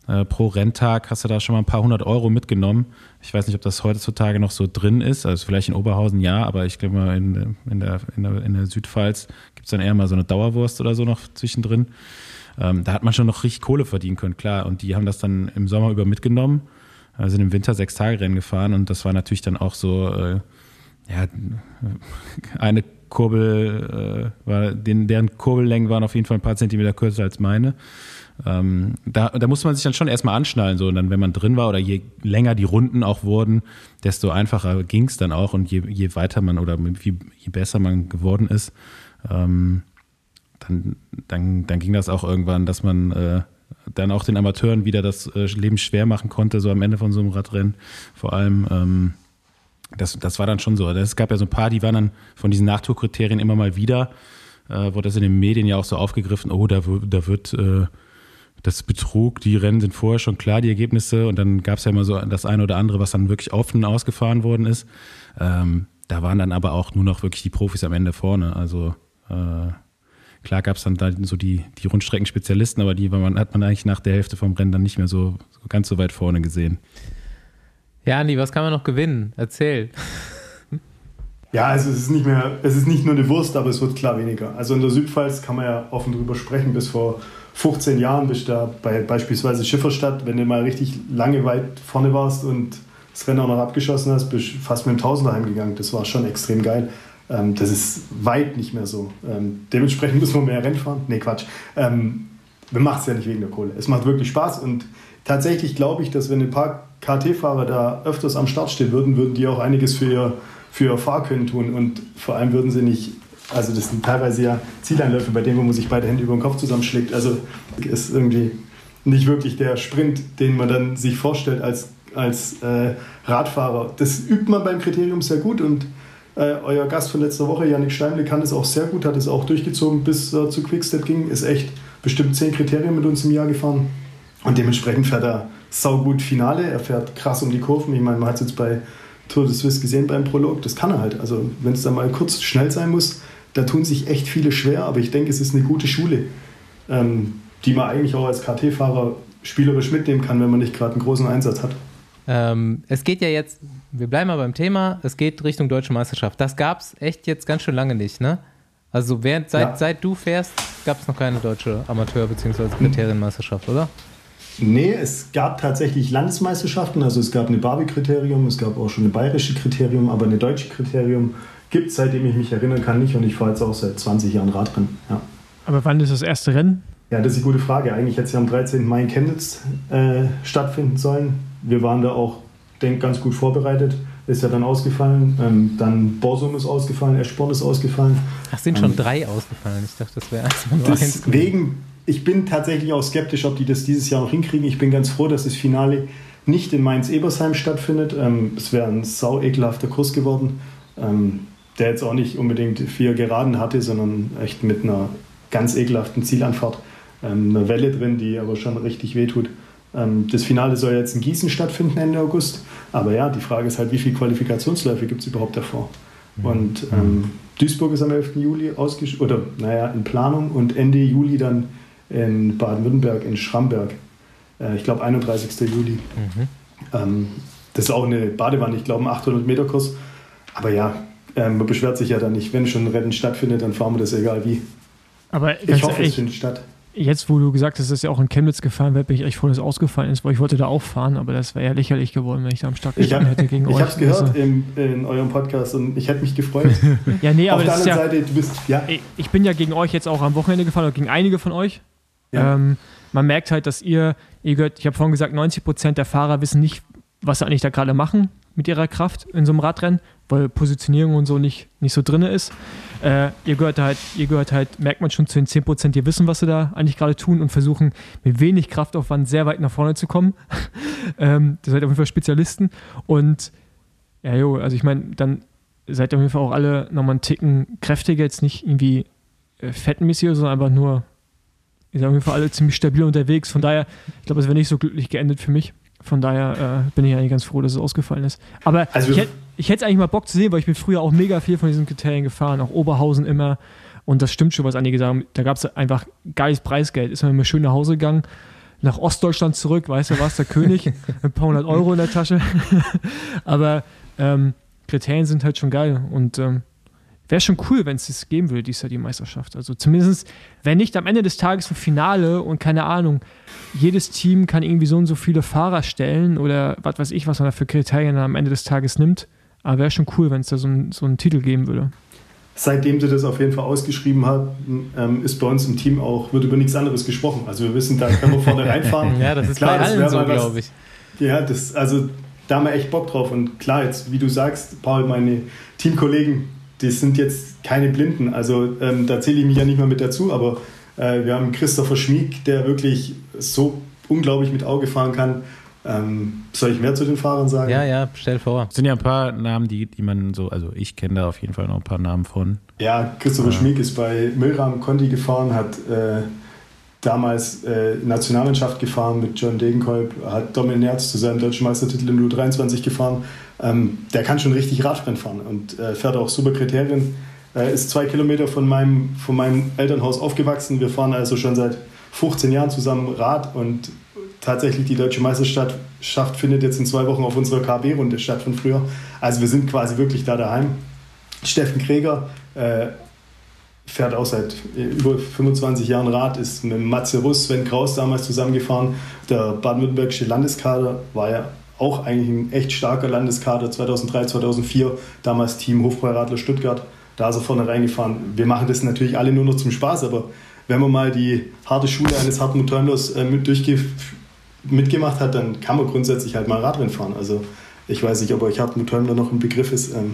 Äh, pro Renntag hast du da schon mal ein paar hundert Euro mitgenommen. Ich weiß nicht, ob das heutzutage noch so drin ist. Also vielleicht in Oberhausen ja, aber ich glaube mal in, in, der, in, der, in der Südpfalz gibt es dann eher mal so eine Dauerwurst oder so noch zwischendrin. Ähm, da hat man schon noch richtig Kohle verdienen können, klar. Und die haben das dann im Sommer über mitgenommen, äh, sind im Winter sechs Tage Rennen gefahren und das war natürlich dann auch so, äh, ja, eine Kurbel, äh, war, den, deren Kurbellängen waren auf jeden Fall ein paar Zentimeter kürzer als meine. Ähm, da, da musste man sich dann schon erstmal anschnallen, so, und dann, wenn man drin war oder je länger die Runden auch wurden, desto einfacher ging es dann auch und je, je weiter man oder je, je besser man geworden ist, ähm, dann, dann, dann ging das auch irgendwann, dass man äh, dann auch den Amateuren wieder das äh, Leben schwer machen konnte, so am Ende von so einem Radrennen vor allem. Ähm, das, das war dann schon so. Es gab ja so ein paar, die waren dann von diesen Nachtourkriterien immer mal wieder, äh, wurde das in den Medien ja auch so aufgegriffen, oh, da, da wird äh, das Betrug, die Rennen sind vorher schon klar, die Ergebnisse, und dann gab es ja immer so das eine oder andere, was dann wirklich offen ausgefahren worden ist. Ähm, da waren dann aber auch nur noch wirklich die Profis am Ende vorne. Also äh, klar gab es dann da so die, die Rundstreckenspezialisten, aber die war man, hat man eigentlich nach der Hälfte vom Rennen dann nicht mehr so, so ganz so weit vorne gesehen. Ja, Andi, was kann man noch gewinnen? Erzähl. Ja, also es ist nicht mehr, es ist nicht nur eine Wurst, aber es wird klar weniger. Also in der Südpfalz kann man ja offen drüber sprechen. Bis vor fünfzehn Jahren bist du da bei beispielsweise Schifferstadt, wenn du mal richtig lange weit vorne warst und das Rennen auch noch abgeschossen hast, bist du fast mit dem Tausender heimgegangen. Das war schon extrem geil. Ähm, das ist weit nicht mehr so. Ähm, dementsprechend müssen wir mehr Rennen fahren. Nee, Quatsch. Ähm, wir machen es ja nicht wegen der Kohle. Es macht wirklich Spaß und tatsächlich glaube ich, dass wenn ein paar K T-Fahrer da öfters am Start stehen würden, würden die auch einiges für ihr, für ihr Fahrkönnen tun und vor allem würden sie nicht, also das sind teilweise ja Zieleinläufe, bei denen man sich beide Hände über den Kopf zusammenschlägt, also ist irgendwie nicht wirklich der Sprint, den man dann sich vorstellt als, als äh, Radfahrer. Das übt man beim Kriterium sehr gut und äh, euer Gast von letzter Woche, Jannik Steimle, kann das auch sehr gut, hat es auch durchgezogen, bis er äh, zu Quickstep ging, ist echt bestimmt zehn Kriterien mit uns im Jahr gefahren und dementsprechend fährt er saugut Finale, er fährt krass um die Kurven. Ich meine, man hat es jetzt bei Tour de Suisse gesehen beim Prolog, das kann er halt. Also wenn es da mal kurz schnell sein muss, da tun sich echt viele schwer, aber ich denke, es ist eine gute Schule, ähm, die man eigentlich auch als K T-Fahrer spielerisch mitnehmen kann, wenn man nicht gerade einen großen Einsatz hat. Ähm, es geht ja jetzt, wir bleiben mal beim Thema, es geht Richtung Deutsche Meisterschaft. Das gab es echt jetzt ganz schön lange nicht, ne? Also während, seit, ja. seit du fährst, gab es noch keine deutsche Amateur- bzw. Kriterienmeisterschaft, oder? Nee, es gab tatsächlich Landesmeisterschaften, also es gab eine Barbie-Kriterium, es gab auch schon eine bayerische Kriterium, aber eine deutsche Kriterium gibt es, seitdem ich mich erinnern kann, nicht und ich fahre jetzt auch seit zwanzig Jahren Radrennen. Ja. Aber wann ist das erste Rennen? Ja, das ist eine gute Frage. Eigentlich hätte es ja am dreizehnten Mai in Chemnitz äh, stattfinden sollen. Wir waren da auch, denke ich, ganz gut vorbereitet. Ist ja dann ausgefallen. Ähm, dann Borsum ist ausgefallen, Eschborn ist ausgefallen. Ach, sind schon ähm, drei ausgefallen. Ich dachte, das wäre erstmal nur eins. Deswegen, ich bin tatsächlich auch skeptisch, ob die das dieses Jahr noch hinkriegen. Ich bin ganz froh, dass das Finale nicht in Mainz-Ebersheim stattfindet. Ähm, es wäre ein sau ekelhafter Kurs geworden, ähm, der jetzt auch nicht unbedingt vier Geraden hatte, sondern echt mit einer ganz ekelhaften Zielanfahrt. Ähm, eine Welle drin, die aber schon richtig wehtut. Ähm, das Finale soll jetzt in Gießen stattfinden Ende August. Aber ja, die Frage ist halt, wie viele Qualifikationsläufe gibt es überhaupt davor? Mhm. Und ähm, Duisburg ist am elften Juli ausgesch- oder naja, in Planung und Ende Juli dann in Baden-Württemberg, in Schramberg. Äh, ich glaube einunddreißigsten Juli. Mhm. Ähm, das ist auch eine Badewanne, ich glaube ein achthundert Meter Kurs. Aber ja, äh, man beschwert sich ja dann nicht. Wenn schon ein Rennen stattfindet, dann fahren wir das egal wie. Aber ich hoffe, es findet statt. Jetzt, wo du gesagt hast, dass es ja auch in Chemnitz gefahren wird, bin ich echt froh, dass es ausgefallen ist, weil ich wollte da auch fahren, aber das wäre ja lächerlich geworden, wenn ich da am Start gestanden hätte gegen ich euch. Ich habe es gehört also. in, in eurem Podcast und ich hätte mich gefreut. Ja, nee, aber auf der das anderen ist ja, Seite, du bist, ja. Ich bin ja gegen euch jetzt auch am Wochenende gefahren, oder gegen einige von euch. Ja. Ähm, man merkt halt, dass ihr, ihr gehört, ich habe vorhin gesagt, neunzig Prozent der Fahrer wissen nicht, was sie eigentlich da gerade machen mit ihrer Kraft in so einem Radrennen, weil Positionierung und so nicht, nicht so drin ist. Äh, ihr gehört halt, ihr gehört halt, merkt man schon zu den zehn Prozent, die wissen, was sie da eigentlich gerade tun und versuchen mit wenig Kraftaufwand sehr weit nach vorne zu kommen. ähm, das seid auf jeden Fall Spezialisten. Und ja, jo, also ich meine, dann seid ihr auf jeden Fall auch alle nochmal einen Ticken kräftiger, jetzt nicht irgendwie äh, fettenmäßig, sondern einfach nur, ihr seid auf jeden Fall alle ziemlich stabil unterwegs. Von daher, ich glaube, es wäre nicht so glücklich geendet für mich. Von daher äh, bin ich eigentlich ganz froh, dass es ausgefallen ist. Aber also, ich hätte ich hätte eigentlich mal Bock zu sehen, weil ich bin früher auch mega viel von diesen Kriterien gefahren, auch Oberhausen immer. Und das stimmt schon, was einige sagen. Da gab es einfach geiles Preisgeld. Ist man immer schön nach Hause gegangen. nach Ostdeutschland zurück, weißt du was, der König, mit ein paar hundert Euro in der Tasche. Aber ähm, Kriterien sind halt schon geil und ähm, wäre schon cool, wenn es das geben würde, dieses Jahr die Meisterschaft. Also zumindest, wenn nicht am Ende des Tages ein Finale und keine Ahnung, jedes Team kann irgendwie so und so viele Fahrer stellen oder was weiß ich, was man da für Kriterien am Ende des Tages nimmt. Aber wäre schon cool, wenn es da so, ein, so einen Titel geben würde. Seitdem sie das auf jeden Fall ausgeschrieben hat, ähm, ist bei uns im Team auch, wird über nichts anderes gesprochen. Also wir wissen, da können wir vorne reinfahren. Ja, das ist klar, bei allen das so, glaube glaub ich. Ja, das, also da haben wir echt Bock drauf. Und klar, jetzt, wie du sagst, Paul, meine Teamkollegen, die sind jetzt keine Blinden. Also ähm, da zähle ich mich ja nicht mehr mit dazu, aber äh, wir haben Christopher Schmieg, der wirklich so unglaublich mit Auge fahren kann. Ähm, soll ich mehr zu den Fahrern sagen? Ja, ja, stell vor. Es sind ja ein paar Namen, die, die man so, also ich kenne da auf jeden Fall noch ein paar Namen von. Ja, Christopher Ja. Schmieg ist bei Milram Conti gefahren, hat äh, damals äh, Nationalmannschaft gefahren mit John Degenkolb, hat Dominik Nerz zu seinem deutschen Meistertitel im U dreiundzwanzig gefahren. Ähm, der kann schon richtig Radrennen fahren und äh, fährt auch super Kriterien. Äh, ist zwei Kilometer von meinem, von meinem Elternhaus aufgewachsen. Wir fahren also schon seit fünfzehn Jahren zusammen Rad und tatsächlich die deutsche Meisterschaft findet jetzt in zwei Wochen auf unserer K B-Runde statt von früher. Also wir sind quasi wirklich da daheim. Steffen Kreger äh, fährt auch seit über fünfundzwanzig Jahren Rad, ist mit Matze Russ, Sven Kraus damals zusammengefahren. Der baden-württembergische Landeskader war ja auch eigentlich ein echt starker Landeskader, zweitausenddrei, zweitausendvier, damals Team Hofbräuradler Stuttgart, da ist er vorne reingefahren. Wir machen das natürlich alle nur noch zum Spaß, aber wenn man mal die harte Schule eines Hartmut Täumlers äh, mit durchge- mitgemacht hat, dann kann man grundsätzlich halt mal Radrennen fahren. Also ich weiß nicht, ob euch Hartmut Täumler noch ein Begriff ist. Ähm,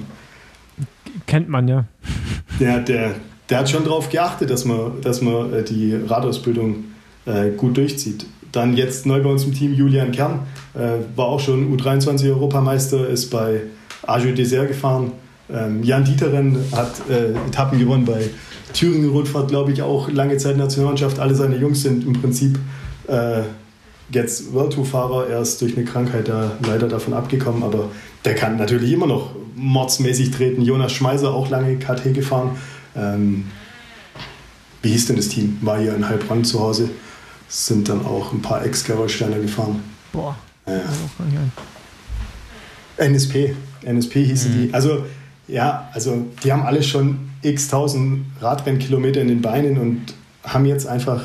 Kennt man ja. der, der, der hat schon darauf geachtet, dass man, dass man äh, die Radausbildung äh, gut durchzieht. Dann jetzt neu bei uns im Team Julian Kern, äh, war auch schon U dreiundzwanzig Europameister, ist bei Arjeu Désert gefahren. Ähm, Jan Dieteren hat äh, Etappen gewonnen bei Thüringen Rundfahrt, glaube ich, auch lange Zeit Nationalmannschaft. Alle seine Jungs sind im Prinzip äh, jetzt World Tour Fahrer. Er ist durch eine Krankheit da leider davon abgekommen, aber der kann natürlich immer noch mordsmäßig treten. Jonas Schmeiser, auch lange K T gefahren. Ähm, wie hieß denn das Team? War hier in Heilbronn zu Hause. Sind dann auch ein paar Ex-Gerolsteiner gefahren. Boah. Ja. Auch gar nicht ein. N S P. N S P hießen Mhm. die. Also, ja, also die haben alle schon x tausend Radrennkilometer in den Beinen und haben jetzt einfach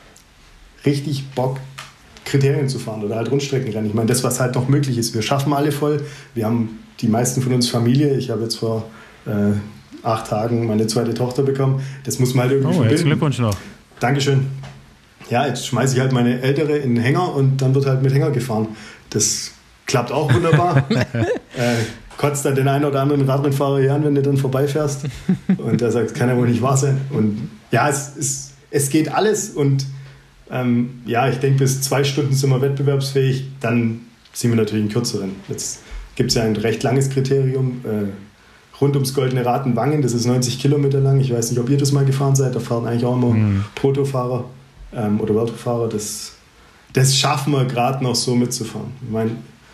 richtig Bock, Kriterien zu fahren oder halt Rundstreckenrennen. Ich meine, das, was halt noch möglich ist. Wir schaffen alle voll. Wir haben die meisten von uns Familie. Ich habe jetzt vor äh, acht Tagen meine zweite Tochter bekommen. Das muss man halt irgendwie Oh, herzlichen verbinden. Glückwunsch noch. Dankeschön. Ja, jetzt schmeiße ich halt meine Ältere in den Hänger und dann wird halt mit Hänger gefahren. Das klappt auch wunderbar. äh, kotzt dann den einen oder anderen Radrennfahrer hier an, wenn du dann vorbeifährst. Und der sagt, kann ja wohl nicht wahr sein. Und ja, es, es, es geht alles. Und ähm, ja, ich denke, bis zwei Stunden sind wir wettbewerbsfähig. Dann sind wir natürlich in kürzeren. Jetzt gibt es ja ein recht langes Kriterium. Äh, rund ums Goldene Rad in Wangen. Das ist neunzig Kilometer lang. Ich weiß nicht, ob ihr das mal gefahren seid. Da fahren eigentlich auch immer Mhm. Protofahrer ähm, oder Worldtour-Fahrer. Das, das schaffen wir gerade noch so mitzufahren. Ich meine,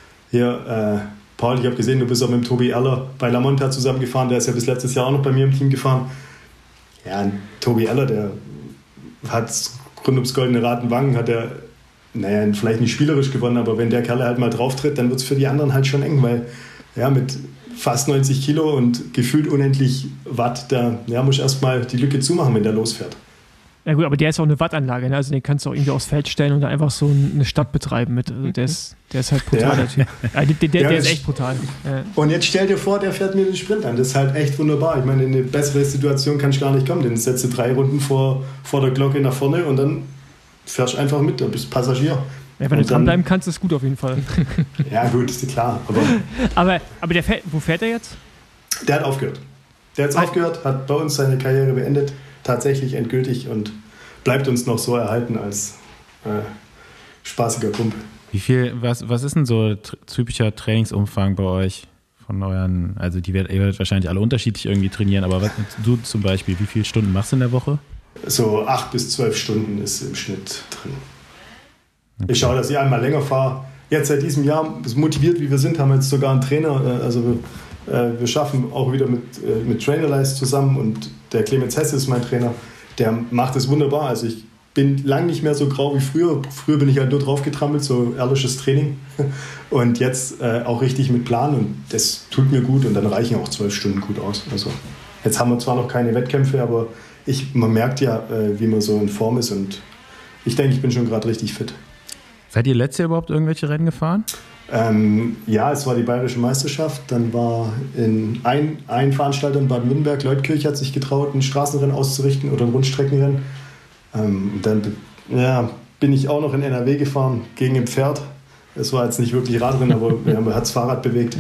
hier, äh, Paul, ich habe gesehen, du bist auch mit dem Tobi Eller bei La Monta zusammengefahren. Der ist ja bis letztes Jahr auch noch bei mir im Team gefahren. Ja, und Tobi Eller, der hat rund ums Goldene Rad in Wangen, hat er, naja, vielleicht nicht spielerisch gewonnen, aber wenn der Kerl halt mal drauf tritt, dann wird es für die anderen halt schon eng, weil ja, mit fast neunzig Kilo und gefühlt unendlich Watt, da ja, muss erstmal die Lücke zumachen, wenn der losfährt. Ja gut, aber der ist auch eine Wattanlage, ne? Also den kannst du auch irgendwie aufs Feld stellen und dann einfach so eine Stadt betreiben mit. Also der ist, der ist halt brutal, Ja. der Typ. Ja, der der, der Ja, ist das- echt brutal. Ja. Und jetzt stell dir vor, der fährt mir den Sprint an. Das ist halt echt wunderbar. Ich meine, in eine bessere Situation kann ich gar nicht kommen. Dann setzt du drei Runden vor, vor der Glocke nach vorne und dann fährst du einfach mit, du bist Passagier. Ja, wenn du Und dann- dranbleiben kannst, ist gut auf jeden Fall. Ja gut, ist klar. Aber Aber, aber der fährt, wo fährt er jetzt? der hat aufgehört. Der hat Ah. aufgehört, hat bei uns seine Karriere beendet. Tatsächlich endgültig und bleibt uns noch so erhalten als äh, spaßiger Kumpel. Wie viel, was, was ist denn so tr- typischer Trainingsumfang bei euch von euren, also die werdet, ihr werdet wahrscheinlich alle unterschiedlich irgendwie trainieren, aber was, du zum Beispiel, wie viele Stunden machst du in der Woche? So acht bis zwölf Stunden ist im Schnitt drin. Ich schaue, dass ich einmal länger fahre. Jetzt seit diesem Jahr, so motiviert wie wir sind, haben wir jetzt sogar einen Trainer. äh, Also wir, äh, wir schaffen auch wieder mit, äh, mit Trainerleist zusammen und der Clemens Hesse ist mein Trainer. Der macht es wunderbar. Also ich bin lang nicht mehr so grau wie früher. Früher bin ich halt nur drauf getrampelt, so ehrliches Training. Und jetzt äh, auch richtig mit Plan und das tut mir gut und dann reichen auch zwölf Stunden gut aus. Also jetzt haben wir zwar noch keine Wettkämpfe, aber ich, man merkt ja, äh, wie man so in Form ist und ich denke, ich bin schon gerade richtig fit. Seid ihr letztes Jahr überhaupt irgendwelche Rennen gefahren? Ähm, ja, es war die Bayerische Meisterschaft. Dann war in ein, ein Veranstalter in Baden-Württemberg, Leutkirch, hat sich getraut, ein Straßenrennen auszurichten oder ein Rundstreckenrennen. Ähm, dann ja, bin ich auch noch in N R W gefahren gegen ein Pferd. Es war jetzt nicht wirklich Radrennen, aber ja, man hat das Fahrrad bewegt.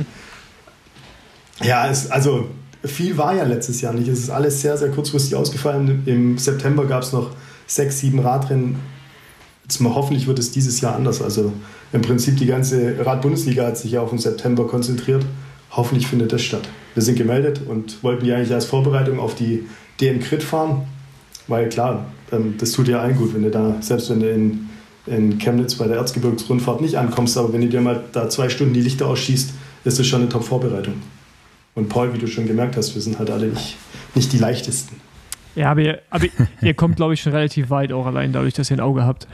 Ja, es, also viel war ja letztes Jahr nicht. Es ist alles sehr, sehr kurzfristig ausgefallen. Im September gab es noch sechs, sieben Radrennen. Jetzt mal, hoffentlich wird es dieses Jahr anders. Also im Prinzip die ganze Rad-Bundesliga hat sich ja auf den September konzentriert. Hoffentlich findet das statt. Wir sind gemeldet und wollten ja eigentlich als Vorbereitung auf die D M Crit fahren. Weil klar, das tut ja allen gut, wenn du da, selbst wenn du in, in Chemnitz bei der Erzgebirgsrundfahrt nicht ankommst, aber wenn du dir mal da zwei Stunden die Lichter ausschießt, ist das schon eine Top-Vorbereitung. Und Paul, wie du schon gemerkt hast, wir sind halt alle nicht, nicht die leichtesten. Ja, aber ihr, aber ihr kommt, glaube ich, schon relativ weit, auch allein dadurch, dass ihr ein Auge habt.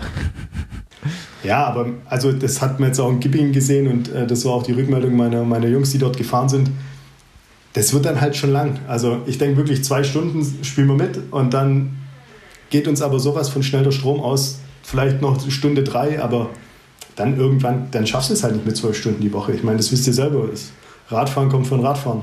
Ja, aber also das hat man jetzt auch in Gippingen gesehen und äh, das war auch die Rückmeldung meiner, meiner Jungs, die dort gefahren sind. Das wird dann halt schon lang. Also ich denke wirklich, zwei Stunden spielen wir mit und dann geht uns aber sowas von schnell der Strom aus. Vielleicht noch Stunde drei, aber dann irgendwann, dann schaffst du es halt nicht mit zwölf Stunden die Woche. Ich meine, das wisst ihr selber. Das Radfahren kommt von Radfahren.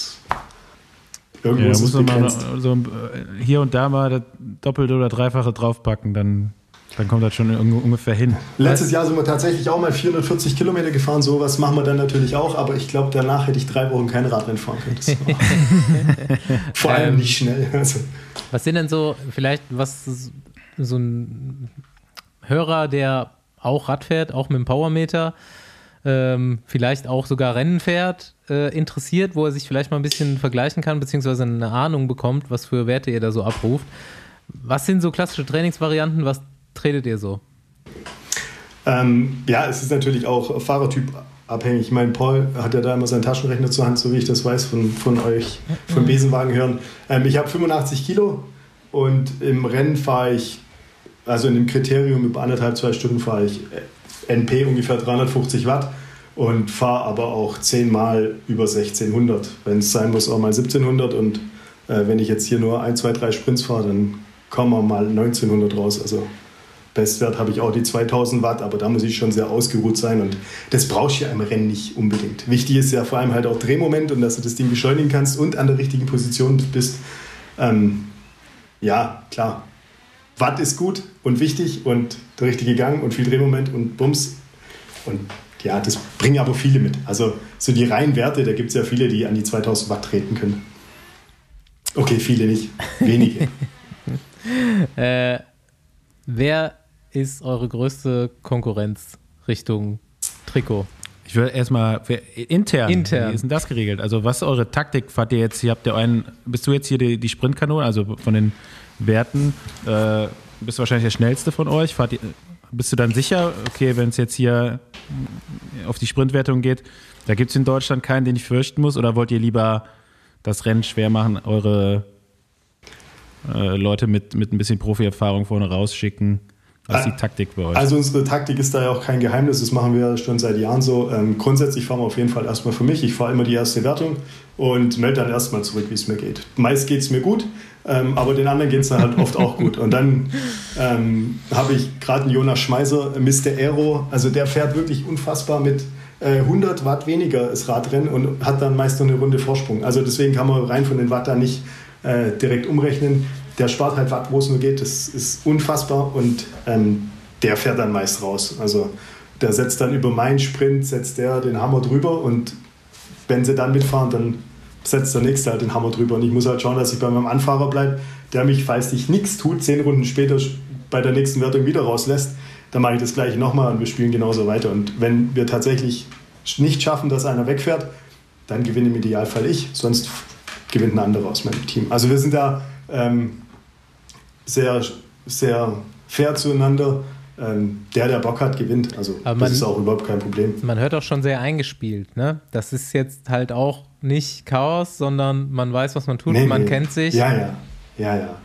Irgendwo ja, ist es begrenzt. Mal so hier und da mal das Doppelte oder Dreifache draufpacken, dann, dann kommt das schon ungefähr hin. Letztes Jahr sind wir tatsächlich auch mal vierhundertvierzig Kilometer gefahren, sowas machen wir dann natürlich auch, aber ich glaube, danach hätte ich drei Wochen kein Radrennen fahren können. Das war vor allem ähm, nicht schnell. Also. Was sind denn so, vielleicht, was so ein Hörer, der auch Rad fährt, auch mit dem Powermeter, ähm, vielleicht auch sogar Rennen fährt, äh, interessiert, wo er sich vielleicht mal ein bisschen vergleichen kann, beziehungsweise eine Ahnung bekommt, was für Werte ihr da so abruft. Was sind so klassische Trainingsvarianten? Was tretet ihr so? Ähm, ja, es ist natürlich auch Fahrertyp abhängig. Ich meine, Paul hat ja da immer seinen Taschenrechner zur Hand, so wie ich das weiß, von, von euch, von Besenwagen hören. Ähm, ich habe fünfundachtzig Kilo und im Rennen fahre ich, also in dem Kriterium über anderthalb, zwei Stunden fahre ich N P ungefähr dreihundertfünfzig Watt und fahre aber auch zehnmal über sechzehnhundert. Wenn es sein muss, auch mal siebzehnhundert und äh, wenn ich jetzt hier nur ein, zwei, drei Sprints fahre, dann kommen wir mal neunzehnhundert raus. Also Bestwert habe ich auch die zweitausend Watt, aber da muss ich schon sehr ausgeruht sein und das brauchst du ja im Rennen nicht unbedingt. Wichtig ist ja vor allem halt auch Drehmoment und dass du das Ding beschleunigen kannst und an der richtigen Position bist. Ähm, ja, klar. Watt ist gut und wichtig und der richtige Gang und viel Drehmoment und Bums. Und ja, das bringen aber viele mit. Also so die reinen Werte, da gibt es ja viele, die an die zweitausend Watt treten können. Okay, viele nicht, wenige. äh, wer ist eure größte Konkurrenz Richtung Trikot? Ich würde erstmal intern, intern, wie ist denn das geregelt? Also was ist eure Taktik? Fahrt ihr jetzt, hier habt ihr einen, bist du jetzt hier die, die Sprintkanone, also von den Werten, äh, bist du wahrscheinlich der schnellste von euch? Fahrt ihr, bist du dann sicher, okay, wenn es jetzt hier auf die Sprintwertung geht, da gibt es in Deutschland keinen, den ich fürchten muss? Oder wollt ihr lieber das Rennen schwer machen, eure äh, Leute mit, mit ein bisschen Profi-Erfahrung vorne rausschicken? Was ist die Taktik bei euch? Also unsere Taktik ist da ja auch kein Geheimnis, das machen wir schon seit Jahren so. Ähm, grundsätzlich fahren wir auf jeden Fall erstmal für mich. Ich fahre immer die erste Wertung und melde dann erstmal zurück, wie es mir geht. Meist geht es mir gut, ähm, aber den anderen geht es dann halt oft auch gut. Und dann ähm, habe ich gerade einen Jonas Schmeiser, Mister Aero, also der fährt wirklich unfassbar mit äh, hundert Watt weniger das Radrennen und hat dann meist noch eine Runde Vorsprung. Also deswegen kann man rein von den Watt da nicht äh, direkt umrechnen. Der spart halt Watt, wo es nur geht, das ist unfassbar und ähm, der fährt dann meist raus. Also der setzt dann über meinen Sprint, setzt der den Hammer drüber und wenn sie dann mitfahren, dann setzt der Nächste halt den Hammer drüber. Und ich muss halt schauen, dass ich bei meinem Anfahrer bleibe, der mich, falls sich nichts tut, zehn Runden später bei der nächsten Wertung wieder rauslässt, dann mache ich das Gleiche nochmal und wir spielen genauso weiter. Und wenn wir tatsächlich nicht schaffen, dass einer wegfährt, dann gewinne im Idealfall ich, sonst gewinnt ein anderer aus meinem Team. Also wir sind da ähm, sehr, sehr fair zueinander. Ähm, der, der Bock hat, gewinnt. Also man, das ist auch überhaupt kein Problem. Man hört auch schon sehr eingespielt, ne? Das ist jetzt halt auch nicht Chaos, sondern man weiß, was man tut, nee, man nee. kennt sich. Ja, ja, ja, ja.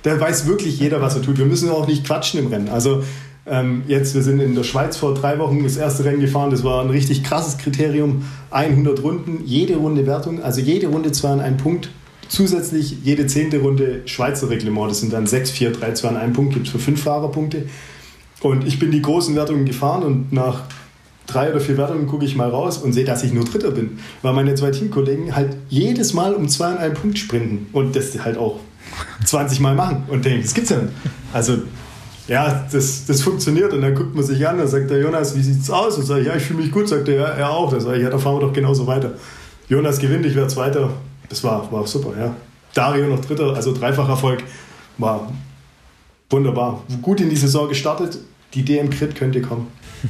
da weiß wirklich jeder, was er tut. Wir müssen auch nicht quatschen im Rennen. Also ähm, jetzt, wir sind in der Schweiz vor drei Wochen das erste Rennen gefahren. Das war ein richtig krasses Kriterium. hundert Runden, jede Runde Wertung, also jede Runde zwei an einem Punkt. Zusätzlich jede zehnte Runde Schweizer Reglement. Das sind dann sechs, vier, drei, zwei an einem Punkt. Gibt es für fünf Fahrerpunkte. Und ich bin die großen Wertungen gefahren und nach drei oder vier Wertungen gucke ich mal raus und sehe, dass ich nur Dritter bin. Weil meine zwei Teamkollegen halt jedes Mal um zwei an einem Punkt sprinten und das halt auch zwanzig Mal machen und denken, das gibt's ja nicht. Also ja, das, das funktioniert und dann guckt man sich an und sagt der Jonas, wie sieht's aus? Und sage ich, ja, ich fühle mich gut, sagt er, ja, er auch. Dann sage ich, ja, dann fahren wir doch genauso weiter. Jonas gewinnt, ich werde Zweiter. Das war, war super, ja. Dario noch Dritter, also Dreifacherfolg, war wunderbar. Gut in die Saison gestartet, die D M-Crit könnte kommen.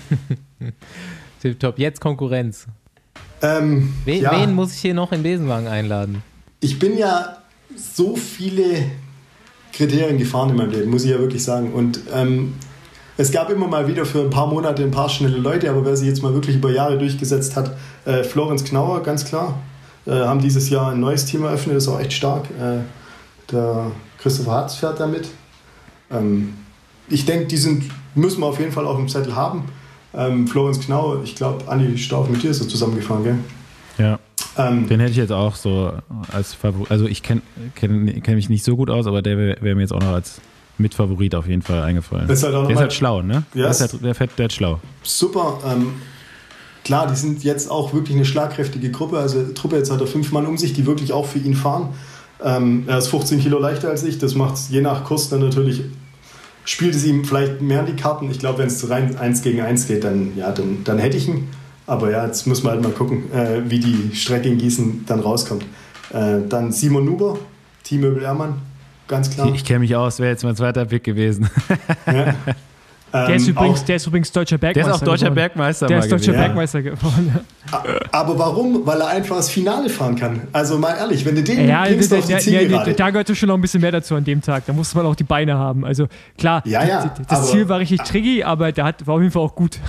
Tipptopp, jetzt Konkurrenz. Ähm, wen, ja. wen muss ich hier noch in Besenwagen einladen? Ich bin ja so viele Kriterien gefahren in meinem Leben, muss ich ja wirklich sagen. Und ähm, es gab immer mal wieder für ein paar Monate ein paar schnelle Leute, aber wer sich jetzt mal wirklich über Jahre durchgesetzt hat, äh, Florenz Knauer, ganz klar. Äh, haben dieses Jahr ein neues Team eröffnet, das ist auch echt stark. Äh, der Christopher Hatz fährt damit. Ähm, ich denke, die sind, müssen wir auf jeden Fall auf dem Zettel haben. Ähm, Florenz Knauer, ich glaube, Andi Stauf mit dir ist so zusammengefahren, gell? Ja. Ähm, Den hätte ich jetzt auch so als Favorit. Also ich kenne kenn, kenn mich nicht so gut aus, aber der wäre wär mir jetzt auch noch als Mitfavorit auf jeden Fall eingefallen. ist halt auch der ist halt schlau, ne? Yes. Der, ist halt, der, fährt, der ist schlau. Super. Ähm, klar, die sind jetzt auch wirklich eine schlagkräftige Gruppe. Also Truppe, jetzt hat er fünf Mann um sich, die wirklich auch für ihn fahren. Ähm, er ist fünfzehn Kilo leichter als ich. Das macht es je nach Kurs dann natürlich, spielt es ihm vielleicht mehr in die Karten. Ich glaube, wenn es rein eins gegen eins geht, dann, ja, dann, dann hätte ich ihn. Aber ja, jetzt muss man halt mal gucken, äh, wie die Strecke in Gießen dann rauskommt. Äh, dann Simon Nuber, Team Möbel Ehrmann, ganz klar. Ich, ich kenne mich aus, wäre jetzt mein zweiter Pick gewesen. Ja. Der ist, Ähm, übrigens, auch, der ist übrigens deutscher Der Bergmeister ist auch deutscher geworden. Bergmeister Der mal ist deutscher gewesen. Bergmeister geworden. aber warum? Weil er einfach das Finale fahren kann. Also mal ehrlich, wenn du den Ja, bringst da, auf die da, Zielgerade. da, da gehörte schon noch ein bisschen mehr dazu an dem Tag. Da musste man auch die Beine haben. Also klar, Ja, ja, das, das aber- Ziel war richtig tricky, aber der hat, war auf jeden Fall auch gut.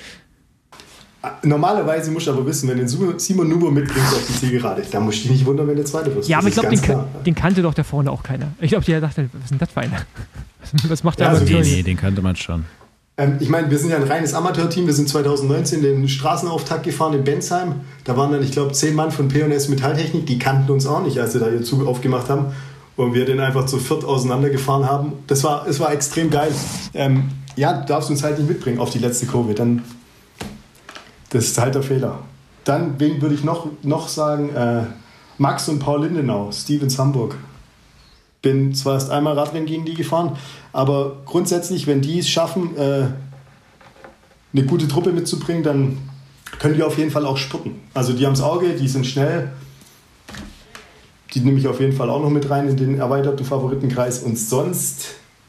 Normalerweise musst du aber wissen, wenn du den Simon Nuber mitbringst auf die Zielgerade, dann musst du dich nicht wundern, wenn der Zweite wirst. Ja, aber Das ich glaube, ist den, ganz kan- klar. den kannte doch da vorne auch keiner. Ich glaube, der dachte, was ist denn das für einer? Was, was macht der Ja, aber also Nee, für- nee, den kannte man schon. Ähm, ich meine, wir sind ja ein reines Amateurteam. Wir sind zwanzig neunzehn den Straßenauftakt gefahren in Bensheim. Da waren dann, ich glaube, zehn Mann von P und S Metalltechnik. Die kannten uns auch nicht, als sie da ihren Zug aufgemacht haben. Und wir den einfach zu viert auseinandergefahren haben. Das war, es war extrem geil. Ähm, ja, du darfst uns halt nicht mitbringen auf die letzte Kurve. Dann, das ist halt der Fehler. Dann, wen würde ich noch, noch sagen? Äh, Max und Paul Lindenau, Stevens Hamburg. Bin zwar erst einmal Radrennen gegen die gefahren, aber grundsätzlich, wenn die es schaffen, äh, eine gute Truppe mitzubringen, dann können die auf jeden Fall auch spurten. Also die haben das Auge, die sind schnell. Die nehme ich auf jeden Fall auch noch mit rein in den erweiterten Favoritenkreis. Und sonst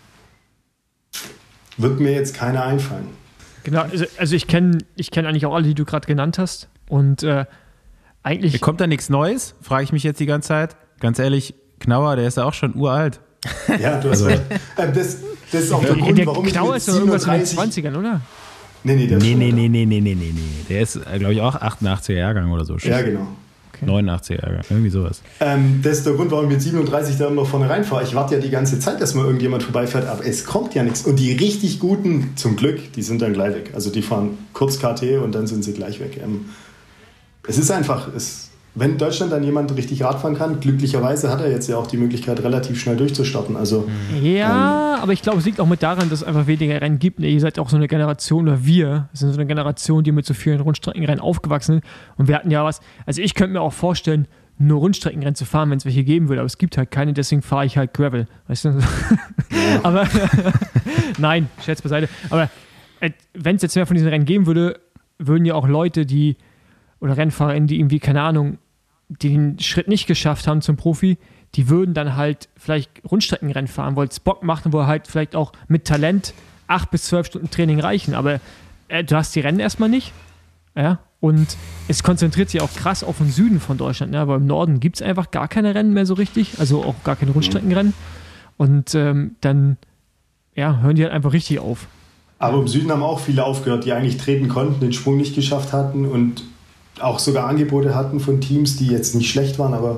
wird mir jetzt keiner einfallen. Genau, also, also ich kenne ich kenn eigentlich auch alle, die du gerade genannt hast. Und äh, eigentlich. Kommt da nichts Neues? Frage ich mich jetzt die ganze Zeit. Ganz ehrlich, Knauer, der ist ja auch schon uralt. Ja, du hast Also- recht. Ähm, das, das ist auch der der Grund, der warum ich Knauer mit ist doch irgendwas in den siebenunddreißig zwanzigern, oder? Nee, nee, der ist Nee, schon nee, älter. nee, nee, nee, nee, nee, nee. Der ist, glaube ich, auch achtundachtziger Jahrgang oder so. Ja, genau. neunundachtziger Jahrgang, irgendwie sowas. Ähm, das ist der Grund, warum ich mit siebenunddreißig da immer vorne reinfahre. Ich warte ja die ganze Zeit, dass mal irgendjemand vorbeifährt, aber es kommt ja nichts. Und die richtig Guten, zum Glück, die sind dann gleich weg. Also die fahren kurz K T und dann sind sie gleich weg. Ähm, es ist einfach, es, wenn Deutschland dann jemand richtig Rad fahren kann, glücklicherweise hat er jetzt ja auch die Möglichkeit, relativ schnell durchzustarten. Also Ja, aber ich glaube, es liegt auch mit daran, dass es einfach weniger Rennen gibt. Ihr seid auch so eine Generation, oder wir sind so eine Generation, die mit so vielen Rundstreckenrennen aufgewachsen sind. Und wir hatten ja was, also ich könnte mir auch vorstellen, nur Rundstreckenrennen zu fahren, wenn es welche geben würde. Aber es gibt halt keine, deswegen fahre ich halt Gravel. Weißt du? Aber nein, Scherz beiseite. Aber äh, wenn es jetzt mehr von diesen Rennen geben würde, würden ja auch Leute, die oder RennfahrerInnen, die irgendwie, keine Ahnung, die den Schritt nicht geschafft haben zum Profi, die würden dann halt vielleicht Rundstreckenrennen fahren, weil es Bock macht und wo halt vielleicht auch mit Talent acht bis zwölf Stunden Training reichen. Aber äh, du hast die Rennen erstmal nicht. Ja, und es konzentriert sich auch krass auf den Süden von Deutschland, ne? Aber im Norden gibt es einfach gar keine Rennen mehr so richtig, also auch gar keine Rundstreckenrennen. Und ähm, dann ja, hören die halt einfach richtig auf. Aber im Süden haben auch viele aufgehört, die eigentlich treten konnten, den Sprung nicht geschafft hatten und auch sogar Angebote hatten von Teams, die jetzt nicht schlecht waren, aber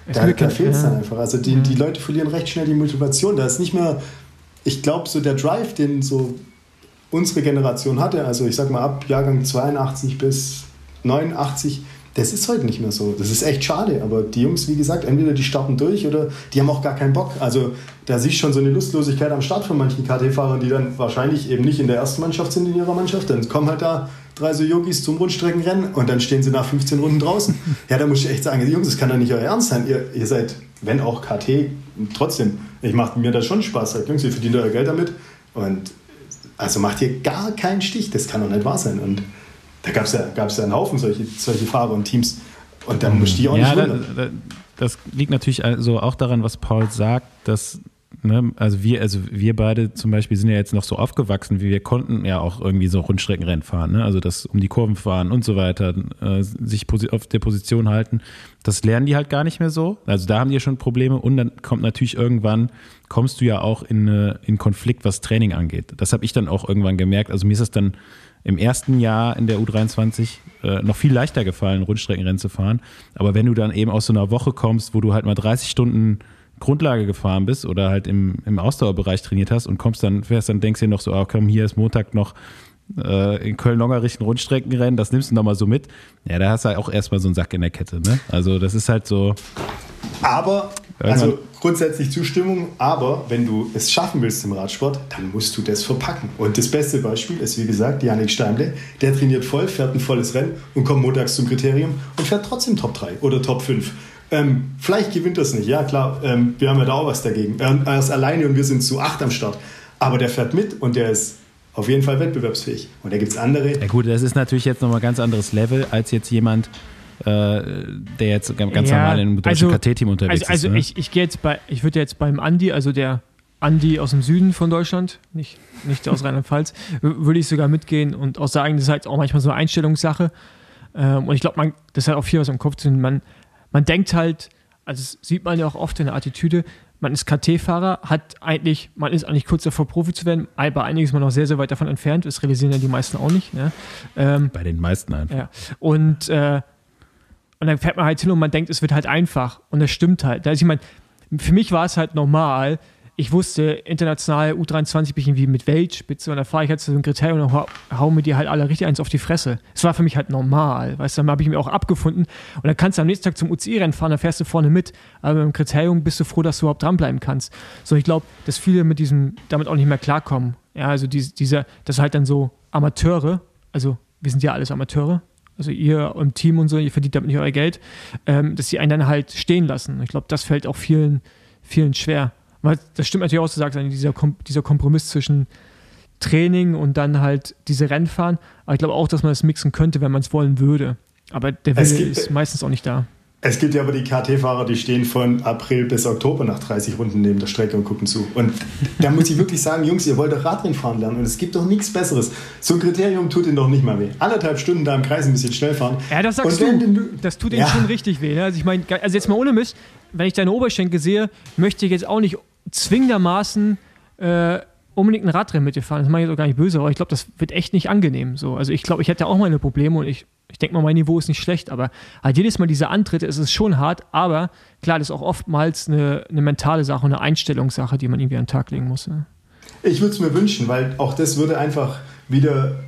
Da, da fehlt es dann einfach. Also die, die Leute verlieren recht schnell die Motivation. Da ist nicht mehr, ich glaube, so der Drive, den so unsere Generation hatte, also ich sag mal ab Jahrgang zweiundachtzig bis neunundachtzig, das ist heute nicht mehr so. Das ist echt schade. Aber die Jungs, wie gesagt, entweder die starten durch oder die haben auch gar keinen Bock. Also da siehst du schon so eine Lustlosigkeit am Start von manchen K T-Fahrern, die dann wahrscheinlich eben nicht in der ersten Mannschaft sind in ihrer Mannschaft. Dann kommen halt da drei so Yogis zum Rundstreckenrennen und dann stehen sie nach fünfzehn Runden draußen. Ja, da muss ich echt sagen, Jungs, das kann doch nicht euer Ernst sein. Ihr, ihr seid, wenn auch K T, trotzdem, ich mache mir da schon Spaß. Sagt, Jungs, ihr verdient euer Geld damit. Und also macht ihr gar keinen Stich. Das kann doch nicht wahr sein. Und da gab es ja, gab's ja einen Haufen solche, solche Fahrer und Teams. Und dann muss die auch ja, nicht wundern. Da, da, das liegt natürlich also auch daran, was Paul sagt, dass, ne, also wir, also wir beide zum Beispiel sind ja jetzt noch so aufgewachsen, wie wir konnten ja auch irgendwie so Rundstreckenrennen fahren, ne? Also das um die Kurven fahren und so weiter, äh, sich auf der Position halten. Das lernen die halt gar nicht mehr so. Also da haben die ja schon Probleme und dann kommt natürlich irgendwann, kommst du ja auch in, eine, in Konflikt, was Training angeht. Das habe ich dann auch irgendwann gemerkt. Also mir ist es dann im ersten Jahr in der U dreiundzwanzig äh, noch viel leichter gefallen, Rundstreckenrennen zu fahren. Aber wenn du dann eben aus so einer Woche kommst, wo du halt mal dreißig Stunden Grundlage gefahren bist oder halt im, im Ausdauerbereich trainiert hast und kommst dann, fährst dann, denkst dir noch so, oh komm, hier ist Montag noch äh, in Köln-Longerich ein Rundstreckenrennen, das nimmst du nochmal so mit. Ja, da hast du halt auch erstmal so einen Sack in der Kette, ne? Also das ist halt so. Aber, also grundsätzlich Zustimmung, aber wenn du es schaffen willst im Radsport, dann musst du das verpacken. Und das beste Beispiel ist, wie gesagt, Jannik Steimle, der trainiert voll, fährt ein volles Rennen und kommt montags zum Kriterium und fährt trotzdem Top drei oder Top fünf. Ähm, vielleicht gewinnt das nicht, ja klar, ähm, wir haben ja da auch was dagegen. Er ist alleine und wir sind zu acht am Start. Aber der fährt mit und der ist auf jeden Fall wettbewerbsfähig. Und da gibt es andere. Ja gut, das ist natürlich jetzt nochmal ein ganz anderes Level als jetzt jemand, der jetzt ganz ja, normal im deutschen also, K T-Team unterwegs also, also ist. Also ne? ich, ich gehe jetzt bei, ich würde jetzt beim Andi, also der Andi aus dem Süden von Deutschland, nicht, nicht aus Rheinland-Pfalz, würde ich sogar mitgehen und auch sagen, das ist halt auch manchmal so eine Einstellungssache. Und ich glaube, das hat auch viel was im Kopf zu tun. Man, man denkt halt, also das sieht man ja auch oft in der Attitüde, man ist K T-Fahrer, hat eigentlich, man ist eigentlich kurz davor, Profi zu werden. Bei einigen ist man noch sehr, sehr weit davon entfernt. Das realisieren ja die meisten auch nicht. Ja. Ähm, bei den meisten einfach. Ja. Und äh, Und dann fährt man halt hin und man denkt, es wird halt einfach. Und das stimmt halt. Also ich meine, für mich war es halt normal. Ich wusste, international U dreiundzwanzig bin ich irgendwie mit Weltspitze und da fahre ich halt zu so einem Kriterium und hau, hau mir die halt alle richtig eins auf die Fresse. Es war für mich halt normal. Weißt du, dann habe ich mir auch abgefunden. Und dann kannst du am nächsten Tag zum U C I-Rennen fahren, dann fährst du vorne mit. Aber beim Kriterium bist du froh, dass du überhaupt dranbleiben kannst. So, ich glaube, dass viele mit diesem, damit auch nicht mehr klarkommen. Ja, also diese, dieser, das halt dann so Amateure, also wir sind ja alles Amateure, also ihr im Team und so, ihr verdient damit nicht euer Geld, ähm, dass sie einen dann halt stehen lassen. Ich glaube, das fällt auch vielen, vielen schwer. Weil das stimmt natürlich auch, was du sagst, dieser, Kom- dieser Kompromiss zwischen Training und dann halt diese Rennfahren. Aber ich glaube auch, dass man das mixen könnte, wenn man es wollen würde. Aber der Wille gibt, ist meistens auch nicht da. Es gibt ja aber die K T-Fahrer, die stehen von April bis Oktober nach dreißig Runden neben der Strecke und gucken zu. Und da muss ich wirklich sagen, Jungs, ihr wollt doch Radrennen fahren lernen und es gibt doch nichts Besseres. So ein Kriterium tut ihnen doch nicht mal weh. Anderthalb Stunden da im Kreis ein bisschen schnell fahren. Ja, das sagst und du. du. Das tut ihnen ja schon richtig weh. Ne? Also ich meine, also jetzt mal ohne Mist, wenn ich deine Oberschenkel sehe, möchte ich jetzt auch nicht zwingendermaßen äh, unbedingt ein Radrennen mit dir fahren. Das mache ich jetzt auch gar nicht böse, aber ich glaube, das wird echt nicht angenehm. So. Also ich glaube, ich hätte auch meine Probleme und ich Ich denke mal, mein Niveau ist nicht schlecht, aber halt jedes Mal diese Antritte, es ist schon hart, aber klar, das ist auch oftmals eine, eine mentale Sache, eine Einstellungssache, die man irgendwie an den Tag legen muss. Ne? Ich würde es mir wünschen, weil auch das würde einfach wieder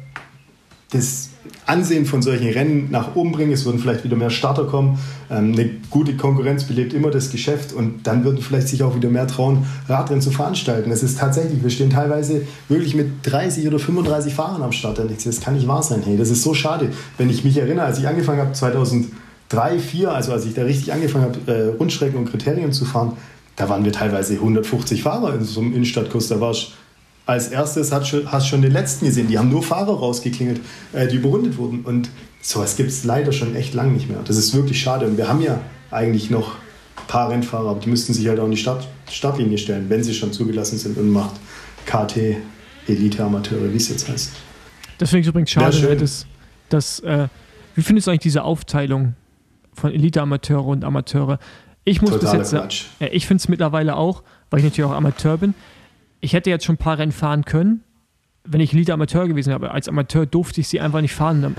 das Ansehen von solchen Rennen nach oben bringen. Es würden vielleicht wieder mehr Starter kommen. Ähm, eine gute Konkurrenz belebt immer das Geschäft und dann würden vielleicht sich auch wieder mehr trauen, Radrennen zu veranstalten. Es ist tatsächlich, wir stehen teilweise wirklich mit dreißig oder fünfunddreißig Fahrern am Start. Das kann nicht wahr sein. Hey, das ist so schade. Wenn ich mich erinnere, als ich angefangen habe, zweitausenddrei, zweitausendvier, also als ich da richtig angefangen habe, äh, Rundstrecken und Kriterien zu fahren, da waren wir teilweise hundertfünfzig Fahrer in so einem Innenstadtkurs. Da war ich als erstes, hast du schon den letzten gesehen. Die haben nur Fahrer rausgeklingelt, äh, die überrundet wurden. Und sowas gibt es leider schon echt lang nicht mehr. Das ist wirklich schade. Und wir haben ja eigentlich noch ein paar Rennfahrer, aber die müssten sich halt auch in die Start, Startlinie stellen, wenn sie schon zugelassen sind und macht K T, Elite, Amateure, wie es jetzt heißt. Das finde ich übrigens schade. Dass, dass, äh, wie findest du eigentlich diese Aufteilung von Elite, Amateure und Amateure? Ich muss bis jetzt sagen, ja, ich finde es mittlerweile auch, weil ich natürlich auch Amateur bin. Ich hätte jetzt schon ein paar Rennen fahren können, wenn ich Elite Amateur gewesen wäre, aber als Amateur durfte ich sie einfach nicht fahren.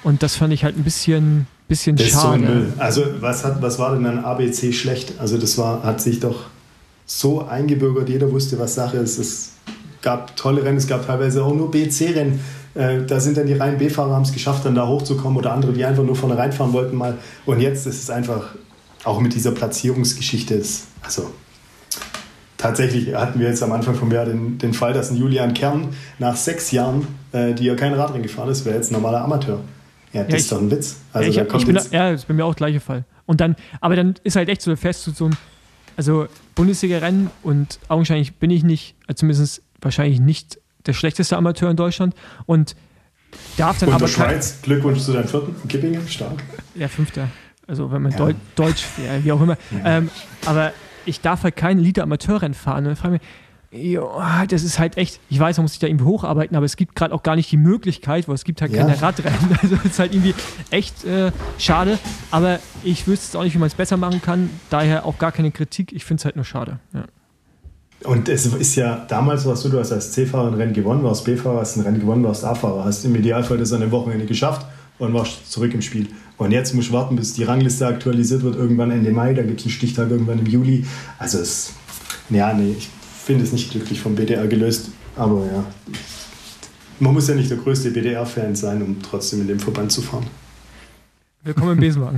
Und das fand ich halt ein bisschen, bisschen Das ist so ein schade. Müll. Also was, hat, was war denn an A B C schlecht? Also das war, hat sich doch so eingebürgert, jeder wusste, was Sache ist. Es gab tolle Rennen, es gab teilweise auch nur B C-Rennen. Äh, da sind dann die reinen B-Fahrer, haben es geschafft, dann da hochzukommen oder andere, die einfach nur vorne reinfahren wollten mal. Und jetzt ist es einfach, auch mit dieser Platzierungsgeschichte, ist, also tatsächlich hatten wir jetzt am Anfang vom Jahr den, den Fall, dass ein Julian Kern nach sechs Jahren, äh, die ja kein Radrennen gefahren ist, wäre jetzt ein normaler Amateur. Ja, das Ja, ist ich- doch ein Witz. Also ja, ich, da hab, kommt ich bin da, jetzt, ja, das ist bei mir auch der gleiche Fall. Und dann, aber dann ist halt echt so, fest so ein, also Bundesliga-Rennen und augenscheinlich bin ich nicht, also zumindest wahrscheinlich nicht der schlechteste Amateur in Deutschland und darf dann und aber der Schweiz, Glückwunsch zu deinem vierten, Kippingen, stark. Ja, Fünfter. Also wenn man Ja. Deu Deutsch, ja, wie auch immer. Ähm, aber ich darf halt kein Liter-Amateurrennen fahren. Und dann frage ich mich, jo, das ist halt echt, ich weiß, man muss sich da irgendwie hocharbeiten, aber es gibt gerade auch gar nicht die Möglichkeit, weil es gibt halt Ja. keine Radrennen. Also es ist halt irgendwie echt äh, schade. Aber ich wüsste jetzt auch nicht, wie man es besser machen kann. Daher auch gar keine Kritik. Ich finde es halt nur schade. Ja. Und es ist ja, damals warst du, du hast als C-Fahrer ein Rennen gewonnen, warst B-Fahrer, hast ein Rennen gewonnen, warst A-Fahrer, hast im Idealfall das an dem Wochenende geschafft und warst zurück im Spiel. Und jetzt musst du warten, bis die Rangliste aktualisiert wird, irgendwann Ende Mai, da gibt es einen Stichtag irgendwann im Juli. Also es, ja, nee, ich finde es nicht glücklich vom B D R gelöst, aber ja, man muss ja nicht der größte B D R-Fan sein, um trotzdem in dem Verband zu fahren. Willkommen im Besenwagen.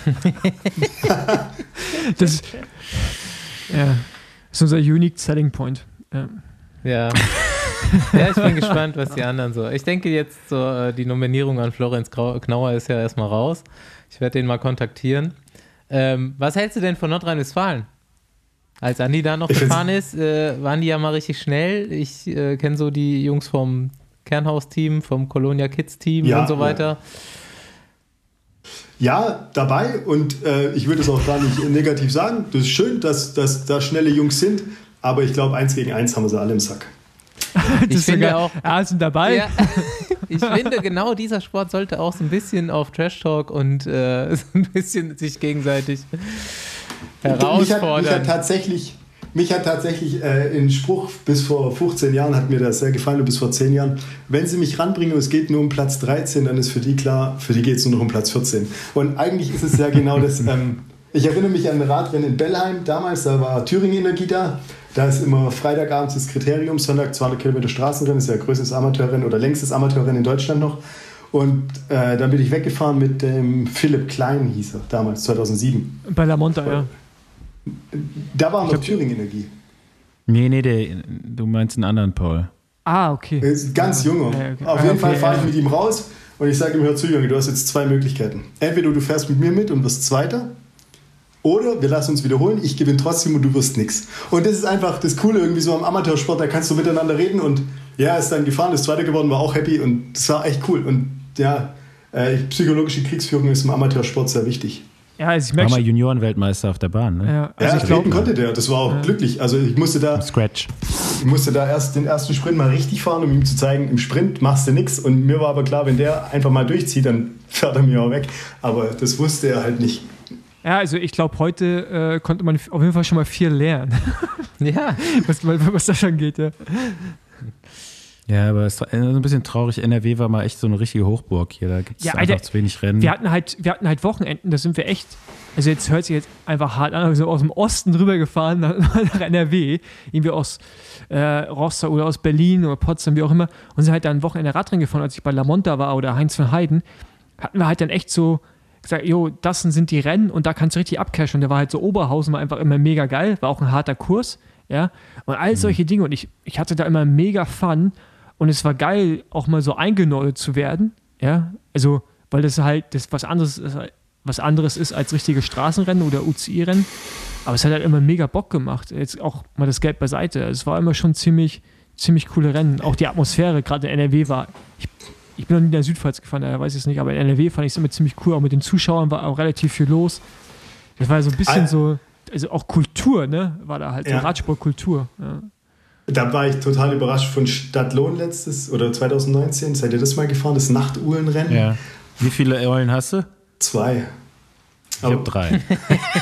das ist, ja, das ist unser unique selling point. Ja. Ja. Ja, ich bin gespannt, was die anderen so. Ich denke jetzt so, äh, die Nominierung an Florenz Grau- Knauer ist ja erstmal raus. Ich werde den mal kontaktieren. Ähm, was hältst du denn von Nordrhein-Westfalen? Als Andi da noch Ich gefahren ist, äh, waren die ja mal richtig schnell. Ich äh, kenne so die Jungs vom Kernhaus-Team, vom Colonia Kids-Team Ja, und so weiter. Ja, dabei und äh, ich würde es auch gar nicht negativ sagen. Das ist schön, dass, dass da schnelle Jungs sind, aber ich glaube, eins gegen eins haben wir sie alle im Sack. Das Ich ist finde sogar- auch- Ja, sind dabei. Ja, ich finde, genau dieser Sport sollte auch so ein bisschen auf Trash-Talk und äh, so ein bisschen sich gegenseitig Mich hat, herausfordern. mich hat tatsächlich, mich hat tatsächlich äh, ein Spruch bis vor fünfzehn Jahren hat mir das sehr gefallen und bis vor zehn Jahren. Wenn sie mich ranbringen und es geht nur um Platz dreizehn, dann ist für die klar, für die geht es nur noch um Platz vierzehn. Und eigentlich ist es ja genau das. Ähm, ich erinnere mich an ein Radrennen in Bellheim damals, da war Thüringen Energie da. Da ist immer Freitagabends das Kriterium, Sonntag zweihundert Kilometer Straßenrennen, ist ja größtes Amateurrennen oder längstes Amateurrennen in Deutschland noch. Und äh, dann bin ich weggefahren mit dem Philipp Klein, hieß er damals, zweitausendsieben. Bei La Monta, ja. Da war noch Thüringen Energie. Nee, nee, der, du meinst einen anderen Paul. Ah, okay. Er ist ganz junger. Ja, okay. Auf Ah, jeden okay, Fall fahre ich ja. mit ihm raus und ich sage ihm, hör zu, Junge, du hast jetzt zwei Möglichkeiten. Entweder du fährst mit mir mit und wirst Zweiter oder wir lassen uns wiederholen, ich gewinne trotzdem und du wirst nix. Und das ist einfach das Coole irgendwie so am Amateursport, da kannst du miteinander reden und ja, ist dann gefahren, ist Zweiter geworden, war auch happy und das war echt cool. Und ja, äh, psychologische Kriegsführung ist im Amateursport sehr wichtig. Ja, also ich War merke mal schon. Juniorenweltmeister auf der Bahn, ne? Ja, also Ja, ich glaube, reden konnte der, das war auch glücklich. Also ich musste da Scratch. Ich musste da erst den ersten Sprint mal richtig fahren, um ihm zu zeigen, im Sprint machst du nichts. Und mir war aber klar, wenn der einfach mal durchzieht, dann fährt er mir auch weg. Aber das wusste er halt nicht. ja, also ich glaube, heute äh, konnte man auf jeden Fall schon mal viel lernen, Ja, was, was das schon geht. Ja. Ja, aber es war ein bisschen traurig. N R W war mal echt so eine richtige Hochburg hier. Da gibt es Ja, einfach Alter, zu wenig Rennen. Wir hatten halt, wir hatten halt Wochenenden, da sind wir echt, also jetzt hört sich jetzt einfach hart an, aber wir sind aus dem Osten rübergefahren nach, nach N R W, irgendwie aus äh, Rostock oder aus Berlin oder Potsdam, wie auch immer, und sind halt dann ein Wochenende Radrennen gefahren, als ich bei La Monta war oder Heinz von Heiden, hatten wir halt dann echt so gesagt, jo, das sind die Rennen und da kannst du richtig abcashen. Und der war halt so Oberhausen, war einfach immer mega geil, war auch ein harter Kurs, ja, und all solche Dinge und ich, ich hatte da immer mega Fun und es war geil, auch mal so eingenordet zu werden, ja, also, weil das halt das was anderes ist, was anderes ist als richtige Straßenrennen oder U C I-Rennen, aber es hat halt immer mega Bock gemacht, jetzt auch mal das Geld beiseite, es war immer schon ziemlich, ziemlich coole Rennen, auch die Atmosphäre, gerade in N R W war, ich, ich bin noch nie in der Südpfalz gefahren, daher weiß ich es nicht, aber in N R W fand ich es immer ziemlich cool, auch mit den Zuschauern war auch relativ viel los, das war so ein bisschen Al- so, also auch Kultur, ne, war da halt, so Ja. Radsportkultur, ja. Da war ich total überrascht von Stadtlohn letztes oder zwanzig neunzehn. Seid ihr das mal gefahren? Das Nachtuhlenrennen? Ja. Wie viele Eulen hast du? Zwei. Ich habe drei.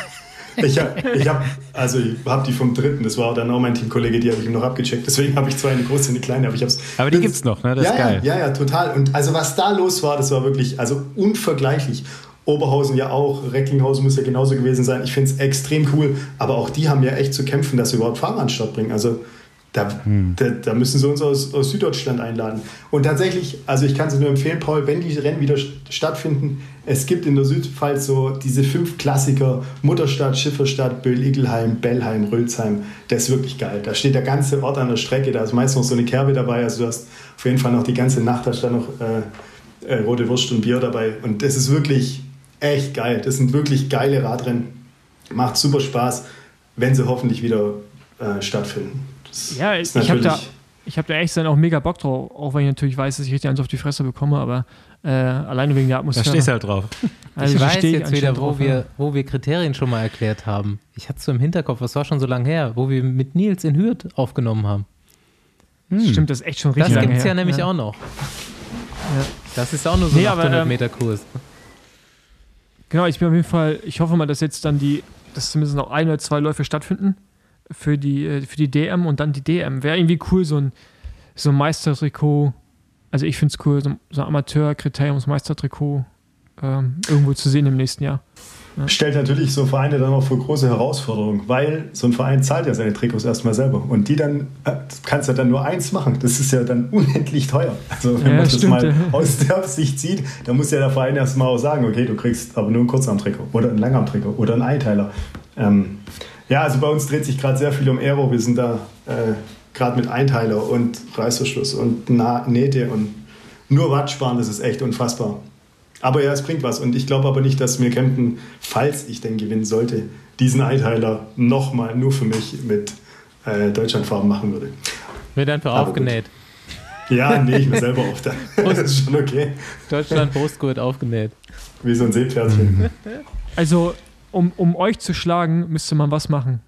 Ich habe, ich hab, also ich habe die vom dritten, das war dann auch mein Teamkollege, die habe ich ihm noch abgecheckt. Deswegen habe ich zwei, eine große, eine kleine. Aber, ich hab's, aber die gibt's noch, ne? Das ja, ist geil. Ja, ja, ja, total. Und also was da los war, das war wirklich also unvergleichlich. Oberhausen ja auch, Recklinghausen muss ja genauso gewesen sein. Ich finde es extrem cool. Aber auch die haben ja echt zu kämpfen, dass sie überhaupt Fahrer an den Start bringen. Also Da, hm. da, da müssen sie uns aus, aus Süddeutschland einladen. Und tatsächlich, also ich kann es nur empfehlen, Paul, wenn die Rennen wieder stattfinden, es gibt in der Südpfalz so diese fünf Klassiker, Mutterstadt, Schifferstadt, Böll-Igelheim, Bellheim, Rölzheim. Das ist wirklich geil. Da steht der ganze Ort an der Strecke, da ist meist noch so eine Kerbe dabei, also du hast auf jeden Fall noch die ganze Nacht, hast da noch äh, äh, rote Wurst und Bier dabei. Und das ist wirklich echt geil. Das sind wirklich geile Radrennen. Macht super Spaß, wenn sie hoffentlich wieder äh, stattfinden. Ja, ich habe da, ich hab da echt dann auch mega Bock drauf, auch wenn ich natürlich weiß, dass ich richtig eins auf die Fresse bekomme, aber äh, alleine wegen der Atmosphäre. Da stehst du halt drauf. Also ich weiß steh jetzt wieder, wo, drauf, wir, ja. wo wir Kriterien schon mal erklärt haben. Ich hatte es so im Hinterkopf, das war schon so lange her, wo wir mit Nils in Hürth aufgenommen haben. Hm. Stimmt, das ist echt schon richtig das lange her. Das gibt es ja nämlich ja. auch noch. Ja. Das ist auch nur so nee, ein achthundert ähm, Meter Kurs. Genau, ich bin auf jeden Fall, ich hoffe mal, dass jetzt dann die, dass zumindest noch ein oder zwei Läufe stattfinden. Für die, für die D M und dann die D M. Wäre irgendwie cool, so ein, so ein Meistertrikot. Also ich finde es cool, so, so ein Amateur-Kriteriums-Meistertrikot ähm, irgendwo zu sehen im nächsten Jahr. Ja. Stellt natürlich so Vereine dann auch vor große Herausforderungen, weil so ein Verein zahlt ja seine Trikots erstmal selber. Und die dann, äh, kannst ja dann nur eins machen. Das ist ja dann unendlich teuer. Also wenn ja, man das stimmt, mal ja. aus der Sicht sieht, dann muss ja der Verein erstmal auch sagen, okay, du kriegst aber nur ein Kurzarmtrikot oder ein Langarmtrikot oder ein Einteiler. Ähm, Ja, also bei uns dreht sich gerade sehr viel um Aero. Wir sind da äh, gerade mit Einteiler und Reißverschluss und Na- Nähte und nur Watt sparen, das ist echt unfassbar. Aber ja, es bringt was. Und ich glaube aber nicht, dass mir Kempten, falls ich denn gewinnen sollte, diesen Einteiler nochmal nur für mich mit äh, Deutschlandfarben machen würde. Wird einfach aber aufgenäht. Gut. Ja, nähe ich mir selber auf dann. Das ist schon okay. Deutschland Brustgurt aufgenäht. Wie so ein Seepferdchen. Also Um, um euch zu schlagen, müsste man was machen.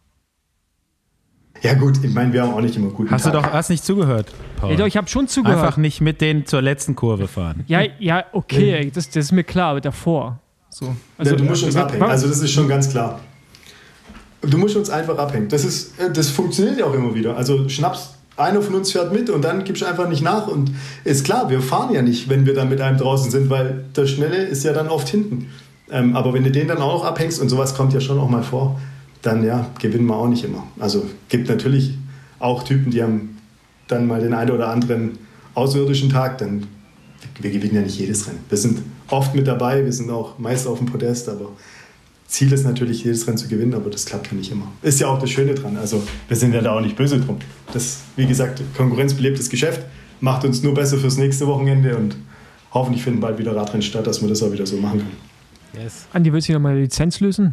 Ja gut, ich meine, wir haben auch nicht immer guten Hast Tag. du doch hast nicht zugehört, Paul. Ja, doch, ich habe schon zugehört. Einfach nicht mit denen zur letzten Kurve fahren. Ja, ja, okay, das, das ist mir klar, aber davor. So. Also, ja, du musst uns äh, abhängen, also das ist schon ganz klar. Du musst uns einfach abhängen. Das, ist, das funktioniert ja auch immer wieder. Also Schnaps, einer von uns fährt mit und dann gibst du einfach nicht nach. Und ist klar, wir fahren ja nicht, wenn wir dann mit einem draußen sind, weil der Schnelle ist ja dann oft hinten. Ähm, aber wenn du den dann auch noch abhängst, und sowas kommt ja schon auch mal vor, dann ja, gewinnen wir auch nicht immer. Also gibt natürlich auch Typen, die haben dann mal den einen oder anderen außerirdischen Tag, dann wir gewinnen ja nicht jedes Rennen. Wir sind oft mit dabei, wir sind auch meist auf dem Podest, aber Ziel ist natürlich, jedes Rennen zu gewinnen, aber das klappt ja nicht immer. Ist ja auch das Schöne dran, also wir sind ja da auch nicht böse drum. Das, wie gesagt, konkurrenzbelebtes Geschäft, macht uns nur besser fürs nächste Wochenende und hoffentlich finden bald wieder Radrennen statt, dass wir das auch wieder so machen können. Yes. Andi, willst du noch mal eine Lizenz lösen?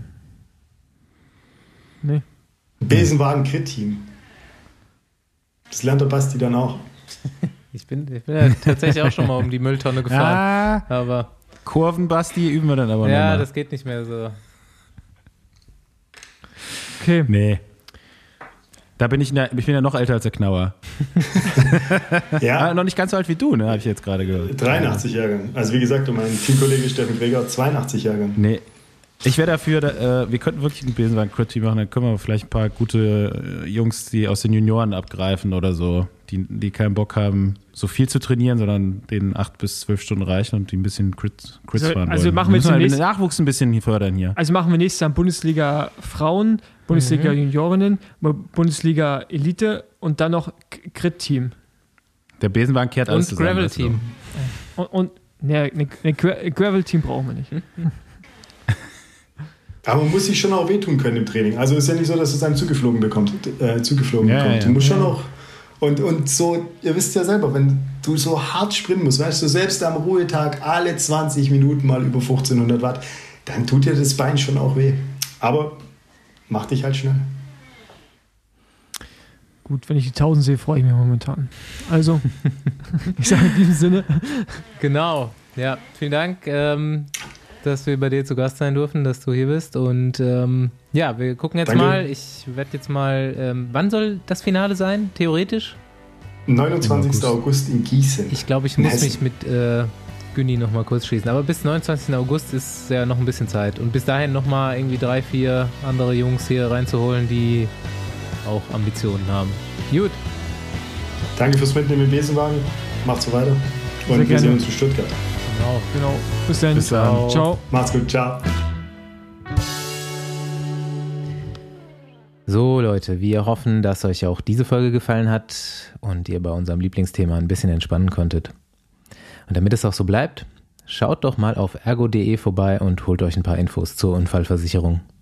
Nee. Besenwagen-Crit-Team. Das lernt der Basti dann auch. Ich bin, ich bin ja tatsächlich auch schon mal um die Mülltonne gefahren. Ah, aber Kurvenbasti üben wir dann aber ja, nochmal. das geht nicht mehr so. Okay. Nee. Da bin ich, ne, ich bin ja noch älter als der Knauer. Ja. Ah, noch nicht ganz so alt wie du, ne, habe ich jetzt gerade gehört. dreiundachtzig Jahrgang. Also wie gesagt, mein Teamkollege Steffen Greger, zweiundachtzig Jahrgang. Nee. Ich wäre dafür, da, äh, wir könnten wirklich einen Besenwagen-Crit-Team machen, dann können wir vielleicht ein paar gute äh, Jungs, die aus den Junioren abgreifen oder so, die, die keinen Bock haben, so viel zu trainieren, sondern denen acht bis zwölf Stunden reichen und die ein bisschen Crits, Crits Also- fahren also wollen. machen wir müssen zunächst- den Nachwuchs ein bisschen fördern hier. Also machen wir nächstes Jahr Bundesliga Frauen, Bundesliga Mhm. Juniorinnen, Bundesliga Elite und dann noch K- Crit-Team. Der Besenwagen kehrt alles Und zusammen. Gravel-Team. Und, und ne, ne, ne Gra- Gravel-Team brauchen wir nicht. Aber man muss sich schon auch wehtun können im Training. Also ist ja nicht so, dass es einem zugeflogen bekommt. Äh, zugeflogen Ja, bekommt. ja. Du musst schon auch. Und, und so, ihr wisst ja selber, wenn du so hart sprinten musst, weißt du, selbst am Ruhetag alle zwanzig Minuten mal über fünfzehnhundert Watt, dann tut dir das Bein schon auch weh. Aber mach dich halt schnell. Gut, wenn ich die tausend sehe, freue ich mich momentan. Also, ich sage in diesem Sinne, Genau. Ja, vielen Dank, ähm, dass wir bei dir zu Gast sein durften, dass du hier bist. Und ähm, ja, wir gucken jetzt Danke. mal. Ich werde jetzt mal. Ähm, wann soll das Finale sein? Theoretisch? neunundzwanzigster August in Gießen. Ich glaube, ich In muss Hessen. mich mit äh, Günni nochmal kurz schließen. Aber bis neunundzwanzigsten August ist ja noch ein bisschen Zeit. Und bis dahin nochmal irgendwie drei, vier andere Jungs hier reinzuholen, die auch Ambitionen haben. Gut. Danke fürs Mitnehmen im Besenwagen. Macht so weiter. Und wir gerne. sehen uns in Stuttgart. Genau. Genau. Bis dann. Bis dann. Ciao. Macht's gut. Ciao. So Leute, wir hoffen, dass euch auch diese Folge gefallen hat und ihr bei unserem Lieblingsthema ein bisschen entspannen konntet. Und damit es auch so bleibt, schaut doch mal auf ergo punkt de vorbei und holt euch ein paar Infos zur Unfallversicherung.